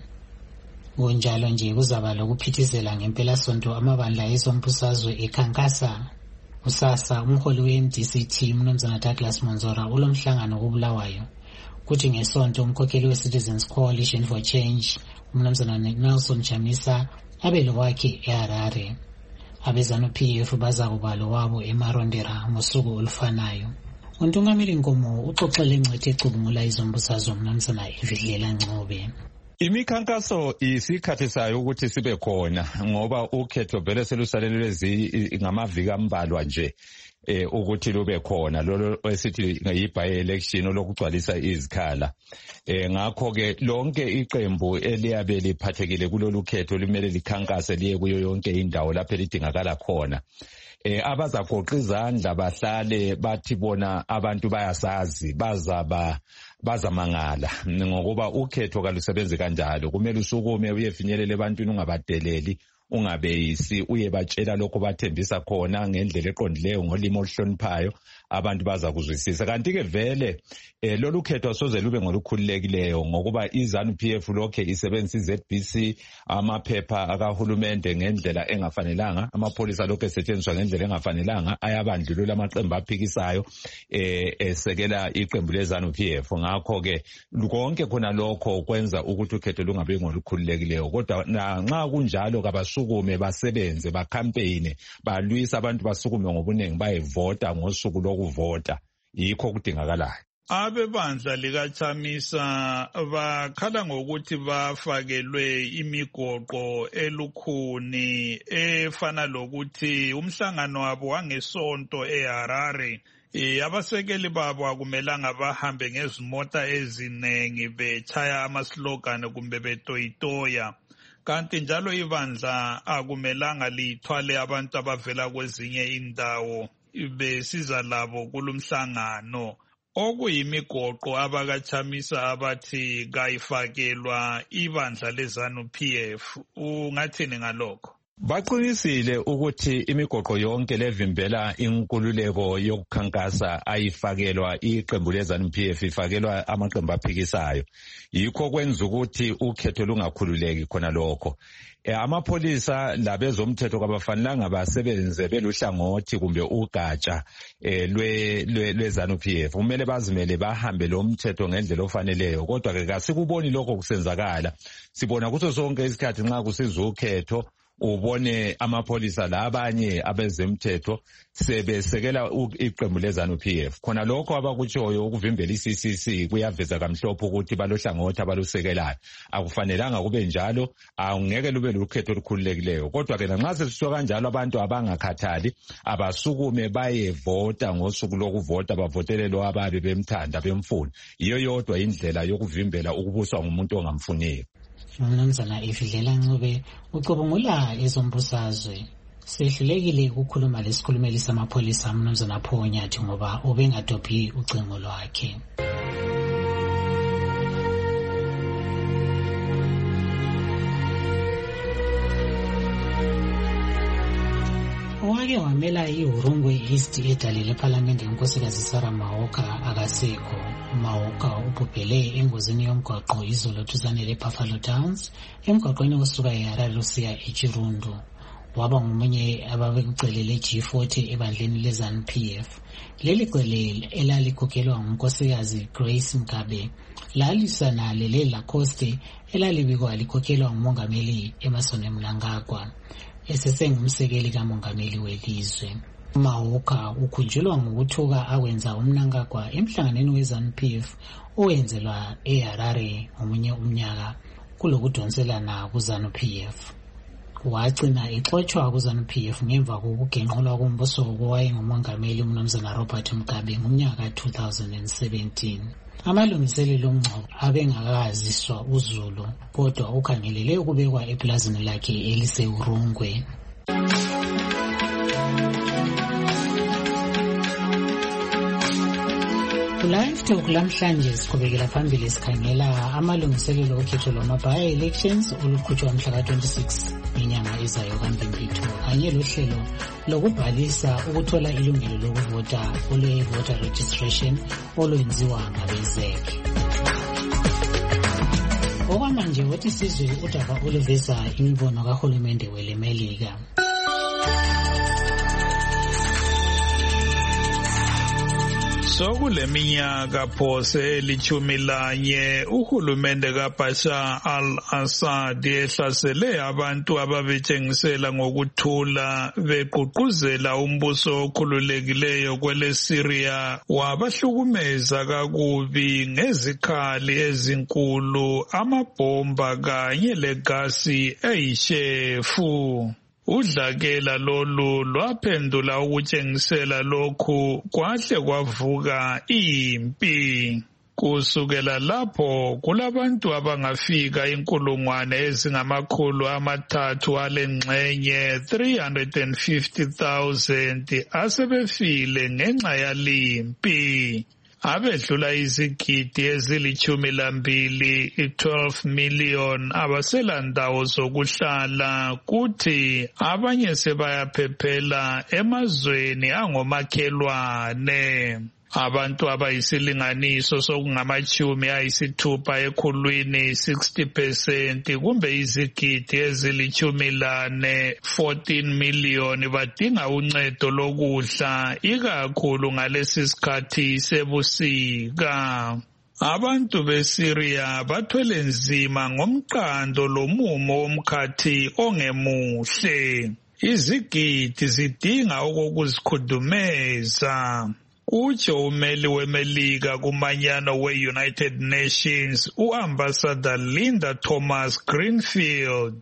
Kunjalo nje kuzaba lokuphithizela ngempela sonto amabandla ezombusazwe ekhankasa. Usasa umholi we-M D C T Mnumzana Douglas Monzora ulomhlangano koBulawayo kuthi ngesonto umkhokheli we-Citizens Coalition for Change Mnumzana Nelson Chamisa abelo wakhe eHarare. Abezanu P F baza kuba lo wabo eMarondera ngosuku olufanayo. Untungameli Nkomo uxoxele ingcithe ecubungula izombusazwe Mnumzana Ividlela Ncube. Imikhankaso isikhathi sayo ukuthi sibe khona ngoba ukhetho vele selusalelwe ngamaviki ambalwa nje eh ukuthi lube khona lolo esithi yi-by-election lokugcwalisa izikhala. Eh ngakho ke lonke iqembu eliyabe liphathekile kulolu khetho limele likhankase liye kuyo yonke indawo lapho lidingakala khona. Eh abazagoqa izandla bahlale bathi bona abantu bayasazi bazaba bazamangala ngokuba ukhetho kalusebenzi kanjalo. Kumele usukume uyefinyelela ebantwini ungabadeleli ungabeyisi uyebatshela lokho bathembisa khona ngendlela eqondileyo ngolimo oluhloniphayo abantu baza kuzwisisa. Kanti ke vele eh, lolu khetho soze lube ngolukhululekileyo ngokuba iZanu P F lokhe isebenzisa iZ B C amaphepha akahulumende ngendlela engafanelanga, amapholisa lokho esetshenziswa ngendlela engafanelanga, ayabandlulula amaqembu aphikisayo eh esekela iqembu leZanu P F. Ngakho ke konke khona lokho kwenza ukuthi ukhetho lungabe ngolukhululekileyo. Kodwa nxa kunjalo kabasukume basebenze bakampeyine balwisa abantu basukume ngobunengi bayevota ngosuku lokuvota, yikho kudingakalayo. Abebandla likaChamisa bakhala ngokuthi bafakelwe imigoqo elukhuni efana lokuthi umhlangano wabo wangesonto eHarare E, abasekeli babo akumelanga bahambe ngezimota ezinengi betshaya amaslogane kumbe betoyitoya. Kanti njalo ibandla akumelanga lithwale abantu abavela kwezinye indawo besiza labo kulumhlangano. Okuyimigoqo abakaChamisa abathi kayifakelwa ibandla leZanu P F. Ungathini ngalokho? Baqinisile ukuthi imigoqo yonke levimbela inkululeko yokukhankasa ayifakelwa iqembu leZanu P F ifakelwa amaqembu aphikisayo. Yikho kwenza ukuthi ukhetho lungakhululeki khona lokho. E, amapholisa labezomthetho kabafanelanga basebenze beluhlangothi kumbe ugatsha e, lwe lweZanu P F. Kumele bazimele bahambe lo mthetho ngendlela ofaneleyo. Kodwa ke kasikuboni lokho kusenzakala. Sibona kuso sonke isikhathi nxa kusiza ukhetho ubone amapholisa labanye abezemthetho sebesekela iqembu leZanu P F. Khona lokho abakutshoyo ukuvimbela iC C C kuyaveza kamhlophe ukuthi balohlangothi abalusekelayo. Akufanelanga kube njalo, angeke lube lukhetho olukhululekileyo. Kodwa ke nxa sesisho kanjalo abantu abangakhathali abasukume bayevota ngosuku lokuvota bavotele lo ababe bemthanda bemfuna. Iyo yodwa indlela yokuvimbela ukubuswa ngumuntu ongamfuniyo. Mnumzana Ividlela Ncube ucubungula ezombusazwe. Sehlulekile ukukhuluma lesikhulumeli samapholisa Mnumzana Phonyathi ngoba ubengadophi ucingo lwakhe. Owake wamela iHurungwe East edale leParliament unkosikazi Sarah Mahoka akasekho. Mahoka ubhubhele engozini yomgwaqo izolo duzane leBuffalo Downs emgwaqweni osuka eHarare usiya eChirundu. Waba ngomunye ababekucelele G forty ebandleni leZanu P F. Leli cele elalikhokelwa ngunkosikazi Grace Mgabe lalisana lele Lacoste elalibikwa likhokhelwa ngumongameli Emmerson Mnangagwa esesengumsekeli kamongameli welizwe. uMawuka ukhunjulwa ngokuthuka akwenza umnankagwa emhlanganweni we-ZANU-P F owenzelwa eHarare ngomunye umnyaka kulokudonselana ku-ZANU-P F. Wagcina exotshwa ku-ZANU-P F ngemva kokugenqulwa kombuso kowayengumongameli uMnumzana Robert Mugabe ngomnyaka ka-two thousand seventeen. Amalungiselelo omngcwabo abengakaziswa uZulu, kodwa ukhangelele ukubekwa eplazini lakhe eliseUrungwe. Live Talk lamhlanje siqhubekela phambili sikhangela amalungiselelo okhetho lwamabhaya elections oluqhutshwa mhla ka twenty-six ngenyanga ezayo kaMpimpithi, kanye lohlelo lokubhalisa ukuthola ilungelo lokuvota olwe-voter registration olwenziwa ngabe-Z E C. Okwamanje wathi sizwe udaba oluveza imibono kahulumende welemelika. Sokule minyaka phose elithumi lanye uhulumende kaBashar al-Assad ehlasele abantu ababetshengisela ngokuthula beququzela umbuso okhululekileyo kweleSyria, wabahlukumeza kakubi ngezikhali ezinkulu, amabhomba kanye legasi eyishefu. Udlakela lolu lwaphendula ukutshengisela lokhu kwahle kwavuka impi. Kusukela lapho kulabantu abangafika inkulungwane ezingamakhulu amathathu alengxenye three hundred fifty thousand asebefile ngenxa yalimpi. Abedlula izigidi ezilithumi lambili twelve million abaselandawo zokuhlala, kuthi abanye sebayaphephela emazweni angomakhelwane. Abantu abayisilinganiso sokungamachumi ayisithupha ekhulwini sixty percent kumbe izigidi ezilithumi lane fourteen million badinga uncedo lokudla, ikakhulu ngalesi sikhathi sebusika. Abantu beSyria bathwele nzima ngomqando lomumo womkhathi ongemuhle. Izigidi zidinga okokuzikhudumeza. Utsho umeli wemelika kumanyano we-United Nations u-Ambassador Linda Thomas-Greenfield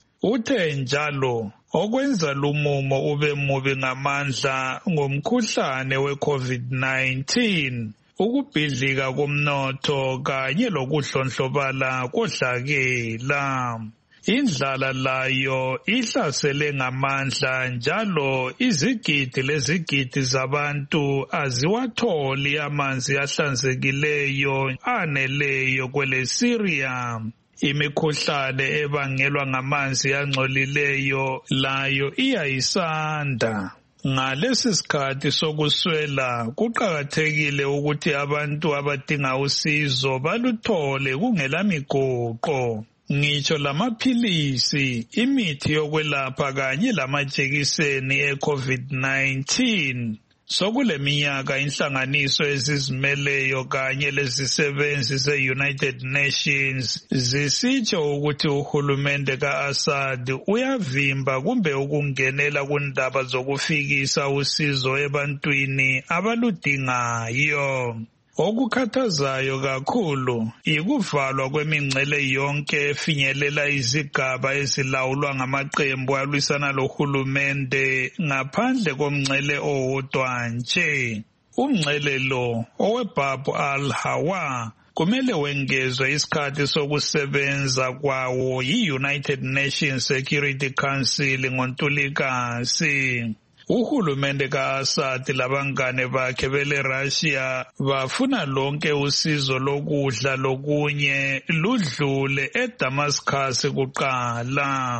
uthe njalo okwenza lumumo ube mubi ngamandla ngomkhuhlane we-COVID nineteen, ukubhidlika komnotho kanye lokuhlonhlobala kodlakela. Indlala layo ihlasele ngamandla njalo izigidi lezigidi zabantu aziwatholi amanzi ahlanzekileyo aneleyo kweleSyria. Imikhuhlane ebangelwa ngamanzi angcolileyo layo iyayisanda. Ngalesi sikhathi sokuswela kuqakathekile ukuthi abantu abadinga usizo baluthole kungela migoqo. Ngitsho lamaphilisi, imithi yokwelapha kanye lamajekiseni e-COVID nineteen. Sokule minyaka inhlanganiso ezizimeleyo kanye lezisebenzi ze-United Nations zisitsho ukuthi uhulumende ka-Assad uyavimba kumbe ukungenela kundaba zokufikisa usizo ebantwini abaludingayo. Okukhathazayo kakhulu ikuvalwa kwemingcele yonke efinyelela izigaba ezilawulwa ngamaqembu alwisana lohulumende ngaphandle komngcele owodwa nje. Umngcele lo oweBab al-Hawa kumele wengezwe isikhathi sokusebenza kwawo yi-United Nations Security Council ngoNtulikazi. Uhulumende ka-Assad labangane bakhe bele-Russia bafuna lonke usizo lokudla lokunye ludlule eDamascus kuqala.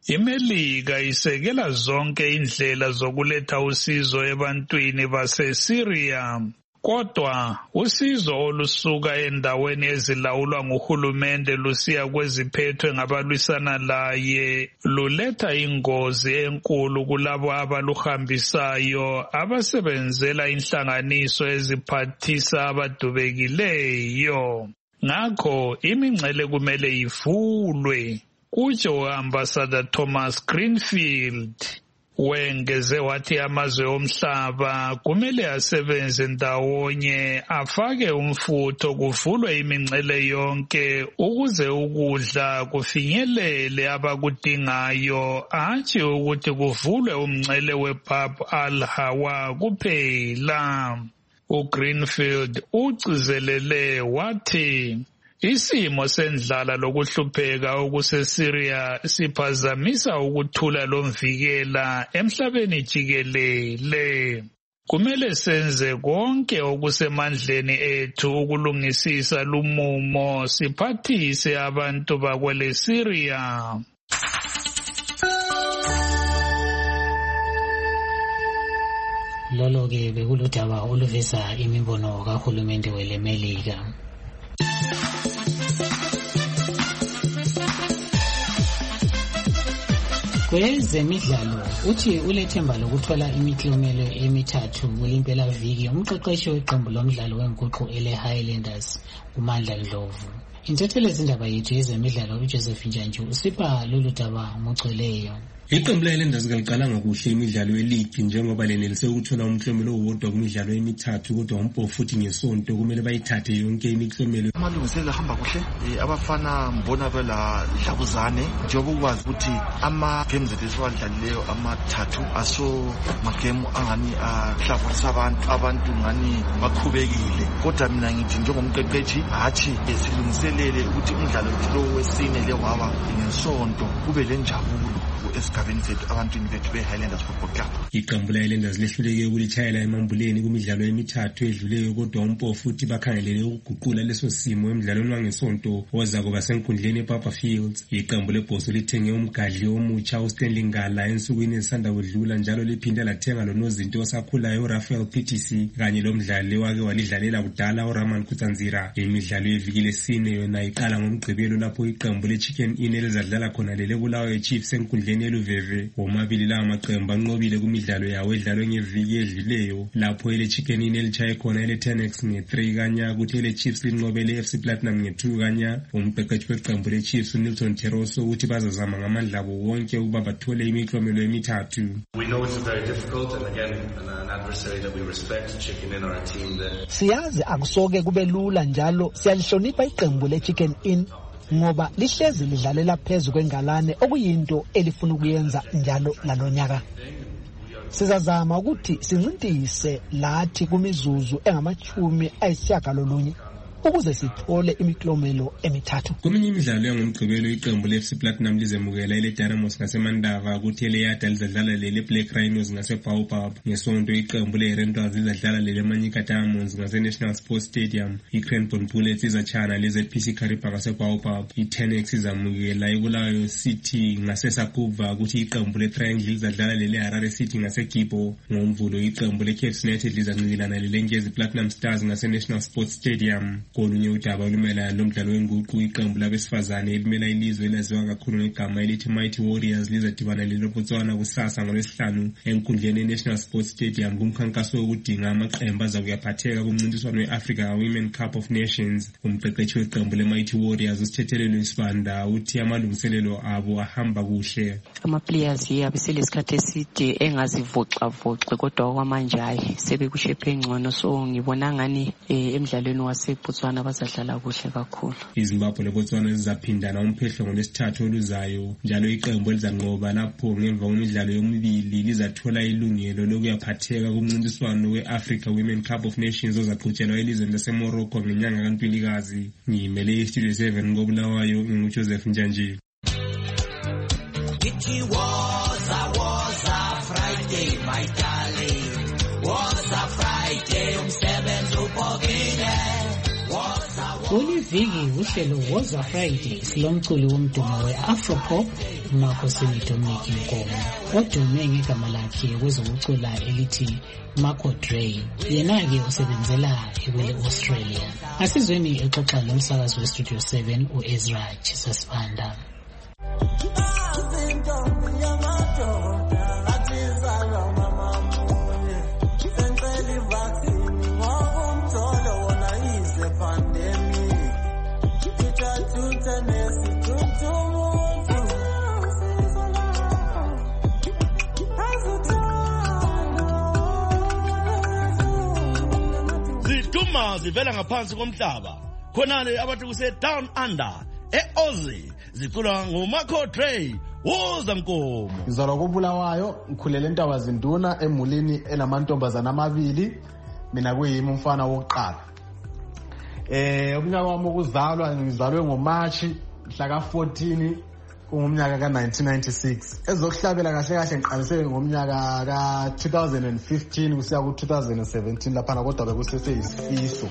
IMelika isekela zonke indlela zokuletha usizo ebantwini baseSyria. Kodwa usizo olusuka endaweni ezilawulwa nguhulumende lusiya kweziphethwe ngabalwisana laye luletha ingozi enkulu kulabo abaluhambisayo abasebenzela inhlanganiso eziphathisa abadubekileyo. Ngakho imingcele kumele ivulwe, kutsho Ambassador Thomas Greenfield. Wengeze wathi amazwe omhlaba kumele asebenze ndawonye afake umfutho kuvulwe imincele yonke ukuze ukudla kufinyelele abakudingayo, athi ukuthi kuvulwe umncele weBab al-Hawa kuphela. uGreenfield ugcizelele wathi isimo sendlala lokuhlupheka okuseSyria siphazamisa ukuthula lomvikela emhlabeni jikelele. Kumele senze konke okusemandleni ethu ukulungisisa lumumo siphathise abantu bakwele Syria. Lolo ke bekuludaba oluveza imibono kahulumende welemelika. Kwezemidlalo uthi ulethemba lokuthola imiklomelo emithathu kulimpela viki umqeqeshi weqembu lomdlalo wenguqu ele Highlanders uMandla Ndlovu. Intatheli zindaba yethu yezemidlalo uJoseph Njanju usipha lolu daba ngocweleyo. Iqembu le-Highlanders kaliqalanga kuhle imidlalo yeligi njengoba lenelise ukuthola umklomelo owodwa kumidlalo emithathu, kodwa umpo futhi ngesonto kumele bayithathe yonke imiklomelo. Amalungiselelo ahamba kuhle, abafana mbona bela dlabuzane njengoba ukwazi ukuthi ama-games ethu esiwadlalileyo amathathu aso magame angani ahlavorisa abantu abantu ngani bakhubekile, kodwa mina ngithi njengomqeqeshi hathi silungiselele ukuthi umdlalo lo wesine le waba ngesonto kube lenjabulo esigabeni sethu abantwini bethu be-Highlanders Football Club. Iqembu le-Highlanders lehluleke ukulitshayela emambuleni kumidlalo emithathu edluleyo, kodwa umpo futhi bakhangelele ukuguqula leso simo emidlalweni wangesonto oza kuba senkundleni ePapa Fields. Iqembu lebhoso lithenge umgadli omutsha uStanley Ngala ensukwini ezisanda kudlula, njalo liphinda lathenga lonozinto osakhulayo uRafael P T C kanye lomdlali wake walidlalela kudala uRaman Kutsanzira. Imidlalo yeviki lesine yona iqala ngomgqibelo lapho iqembu le-Chicken Inn elizadlala khona lele Bulawayo Chiefs enkundleni eluveve. Omabili la maqembu anqobile kumidlalo yawo edlalwe ngeviki edluleyo, lapho ele Chicken Inn elitshaye khona ele Tenex nge-three kanya, kuthi ele Chiefs linqobele i-F C Platinum nge-two kanya. Umqeqeshi weqembu le-Chiefs uNilton Teroso uthi bazazama ngamandla abo wonke ukuba bathole imiklomelo emithathu. We know it's very difficult and again an adversary that we respect. Chicken Inn are a team that siyazi akusoke kube lula, njalo siyalihlonipha iqembu le-Chicken Inn ngoba lihlezi lidlalela phezu kwengalane okuyinto elifuna ukuyenza njalo lalonyaka. Sizazama ukuthi sincintise lathi kumizuzu engamachumi ayisishiyagalolunye ukuze sithole imiklomelo emithathu. Kweminye imidlalo yangomgqibelo iqembu le-F C Platinum lizemukela ile Dynamos ngaseMandava, kuthi ele Yada lizadlala lele Black Rhinos ngaseBaobab. Ngesonto iqembu le-Rentals lizadlala lele Manyika Diamonds ngase-National Sports Stadium. I-Cranbourne Bullets izatshana le-Z P C Kariba ngaseBaobab. I-Tenex izamukela iBulawayo City ngaseSakuva, kuthi iqembu le-Triangle lizadlala lele Harare City ngaseGibo. Ngomvulo iqembu le-Cape United lizancikilana lele Ngezi Platinum Stars ngase-National Sports Stadium. Kolunye udaba olumelana lomdlalo wenguqu iqembu labesifazane elimela ilizwe elaziwa kakhulu ngegama elithi Mighty Warriors lizadibana leLobotswana kusasa ngolwesihlanu enkundleni eNational Sports Stadium kumkhankaso wokudinga amaqembu aza kuyaphatheka kumncintiswano we-Africa Women Cup of Nations. Umqeqeshi weqembu le-Mighty Warriors usithethelelo isibanda uthi amalungiselelo abo ahamba kuhle. Ama-players abeselesikhathi eside engazivocavoci, kodwa okwamanje hayi sebekushepe engcono, so ngibona ngani emidlalweni waseBotswana bazadlala kuhle kakhulu. iZimbabwe leBotswana zizaphindana umphehlo ngolwesithathu oluzayo, njalo iqembu elizanqoba lapho ngemva kwemidlalo yomibili lizathola ilungelo lokuyaphatheka kumncintiswano we-Africa Women Cup of Nations ozaqhutshelwa elizweni laseMorocco ngenyanga kaNtulikazi. Ngiyimele iStudio seven koBulawayo, nginguJoseph Njanji. It was a was a Friday, my darling. Was a Friday, umsebenzi ubhokile. Kuliviki uhlelo Woza Friday silomculi womdumo we-Afropop uMarco Dominic Nkomo odume ngegama lakhe kwezokucula elithi Marco Dre. Yena-ke usebenzela ekwele-Australia. Asizweni exoxa lomsakazi we-Studio seven u-Ezra Chisasibanda. Thank you. zivela ngaphansi komhlaba khonale abathi kuse Down Under e-Aussie ziculwa nguMarco Dre. Woza Nkomo. Ngizalwa koBulawayo, ngikhulele eNtaba Zinduna emulini enamantombazana amabili, mina kuyimi umfana wokuqala. Eh umnyaka wami ukuzalwa ngizalwe ngoMarch mhla ka fourteen kungumnyaka ka nineteen ninety-six. Ezokuhlabela kahle kahle ngiqalisele ngomnyaka ka two thousand fifteen kusiya ku two thousand seventeen lapha kodwa bekusese isifiso.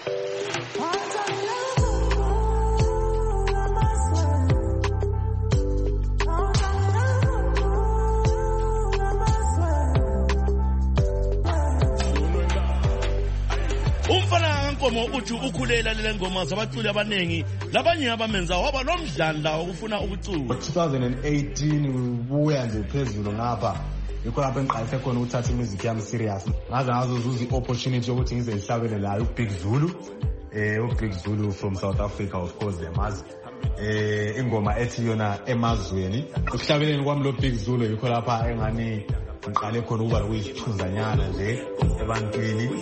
Nkomo uthi ukhulela le ngoma zabaculi abanengi labanye abamenza waba nomdlandla ukufuna ukucula. two thousand eighteen ubuya nje phezulu ngapha yikho lapho engiqalise khona ukuthatha music yami serious. Ngaze ngazozuza i-opportunity yokuthi ngize ngihlabele la uBig Zulu. Eh uBig Zulu from South Africa of course yamazi. Eh ingoma ethi yona emazweni. Ukuhlabeleni kwami lo Big Zulu yikho lapha engani ngiqale khona ukuba kuyisithunzanyana nje ebantwini.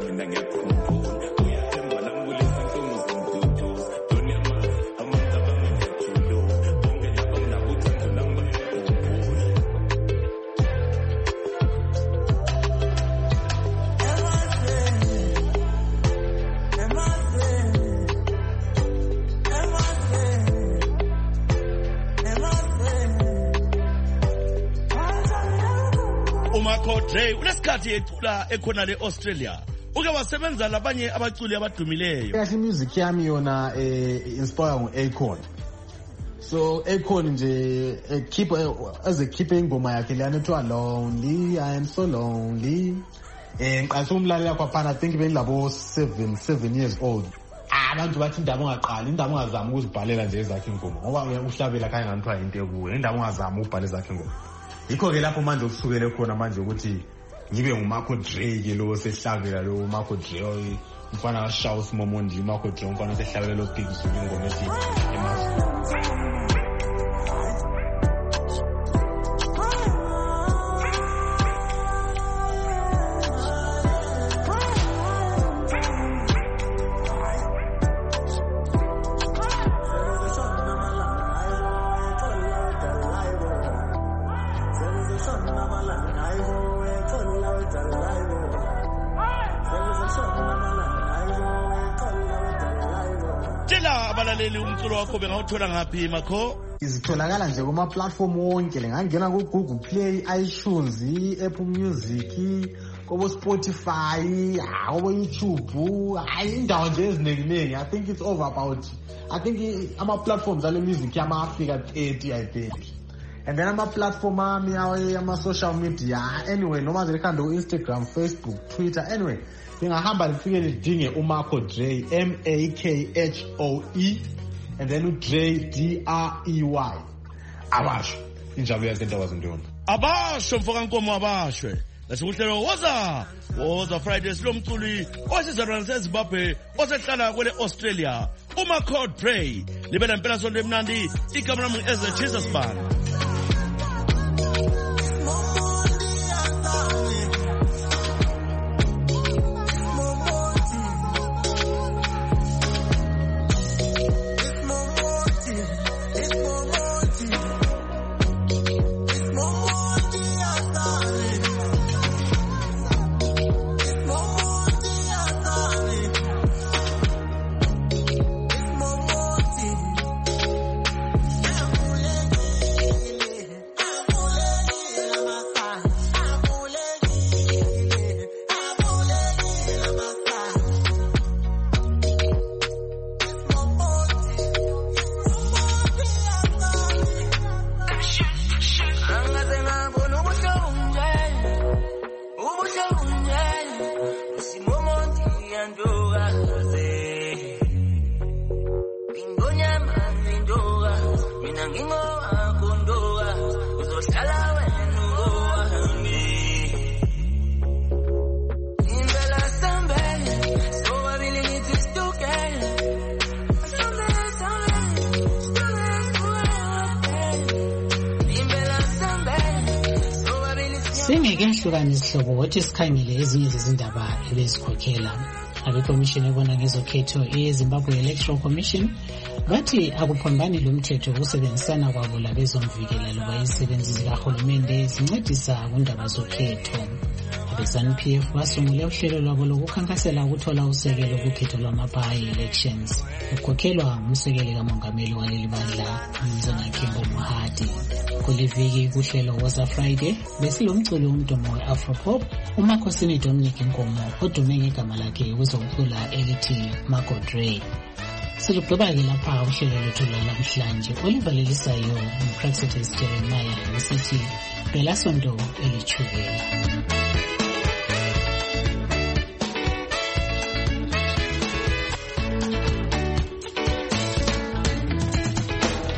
uMarco Dre unesikhathi ecula ekhona le Australia. Uke wasebenza labanye abaculi abadumileyo. Kahle music yami yona eh inspire ngu-Akon. So Akon nje keep as a keep ingoma yakhe lana ethiwa Lonely, I am so lonely. Eh ngiqalisa umlalela kwaphana I think benilabo seven seven years old. Abantu bathi indaba ongaqali indaba ongazama ukuzibhalela nje ezakhe ingoma ngoba uhlabela khaya nganthiwa into ekuwe indaba ongazama ukubhala ezakhe ingoma. Yikho ke lapho manje ukusukele khona manje ukuthi ngibe nguMarco Dre ke lo sehlabela lo Marco Dre umfana kaShaw Simomondi Marco Dre umfana sehlabela lo Big Zulu ingoma ethi emazweni. Abalaleli umculo wakho bengawuthola ngaphi Marco? Izitholakala nje kuma platform wonke lengangena ku Google Play, iTunes, Apple Music, kobo Spotify, kobo YouTube, hayi indawo nje eziningi. I think it's over about I think ama platforms ale music yama Africa thirty I think. And then ama platform ami ama social media anyway noma zilikhanda ku Instagram, Facebook, Twitter anyway. Ngahamba ngifike ngidinge uMarco Dre M A K H O E and then uDre D R E Y. Abasho injalo yaseNtaba Zinduna. Abasho mfoka Nkomo abashwe. Lesihlelo woza woza Fridays lo mculi osizalwana seZimbabwe osehlala kwele Australia uMarco Dre. Libela impela sonto emnandi igama lami Ezra Jesus Band. Singeke nhlukanise ihlobo wathi sikhangele ezinye izindaba ebezikhokhela abekomishini ebona ngezokhetho ezimbabwe electoral commission bathi akuphambani lo mthetho ukusebenzisana kwabo labezomvikela loba izisebenzi zikahulumende zincedisa kundaba zokhetho. abe-ZANU P F basungule uhlelo lwabo lokukhankasela ukuthola usekelo kukhetho lwama-by-elections kukhokhelwa ngumsekeli kamongameli waleli bandla umnumzana Kimbo Mohadi. kuliviki kuhlelo Woza Friday besilomculo womdumo we-afropop uMakhosini Dominic Nkomo odume ngegama lakhe ukuzokucula elithi Marco Dre. Silugqiba-ke lapha uhlelo lwethu lwanamhlanje olivalelisayo nguPraxetis Jeremiah esithi Pelasonto elithukela.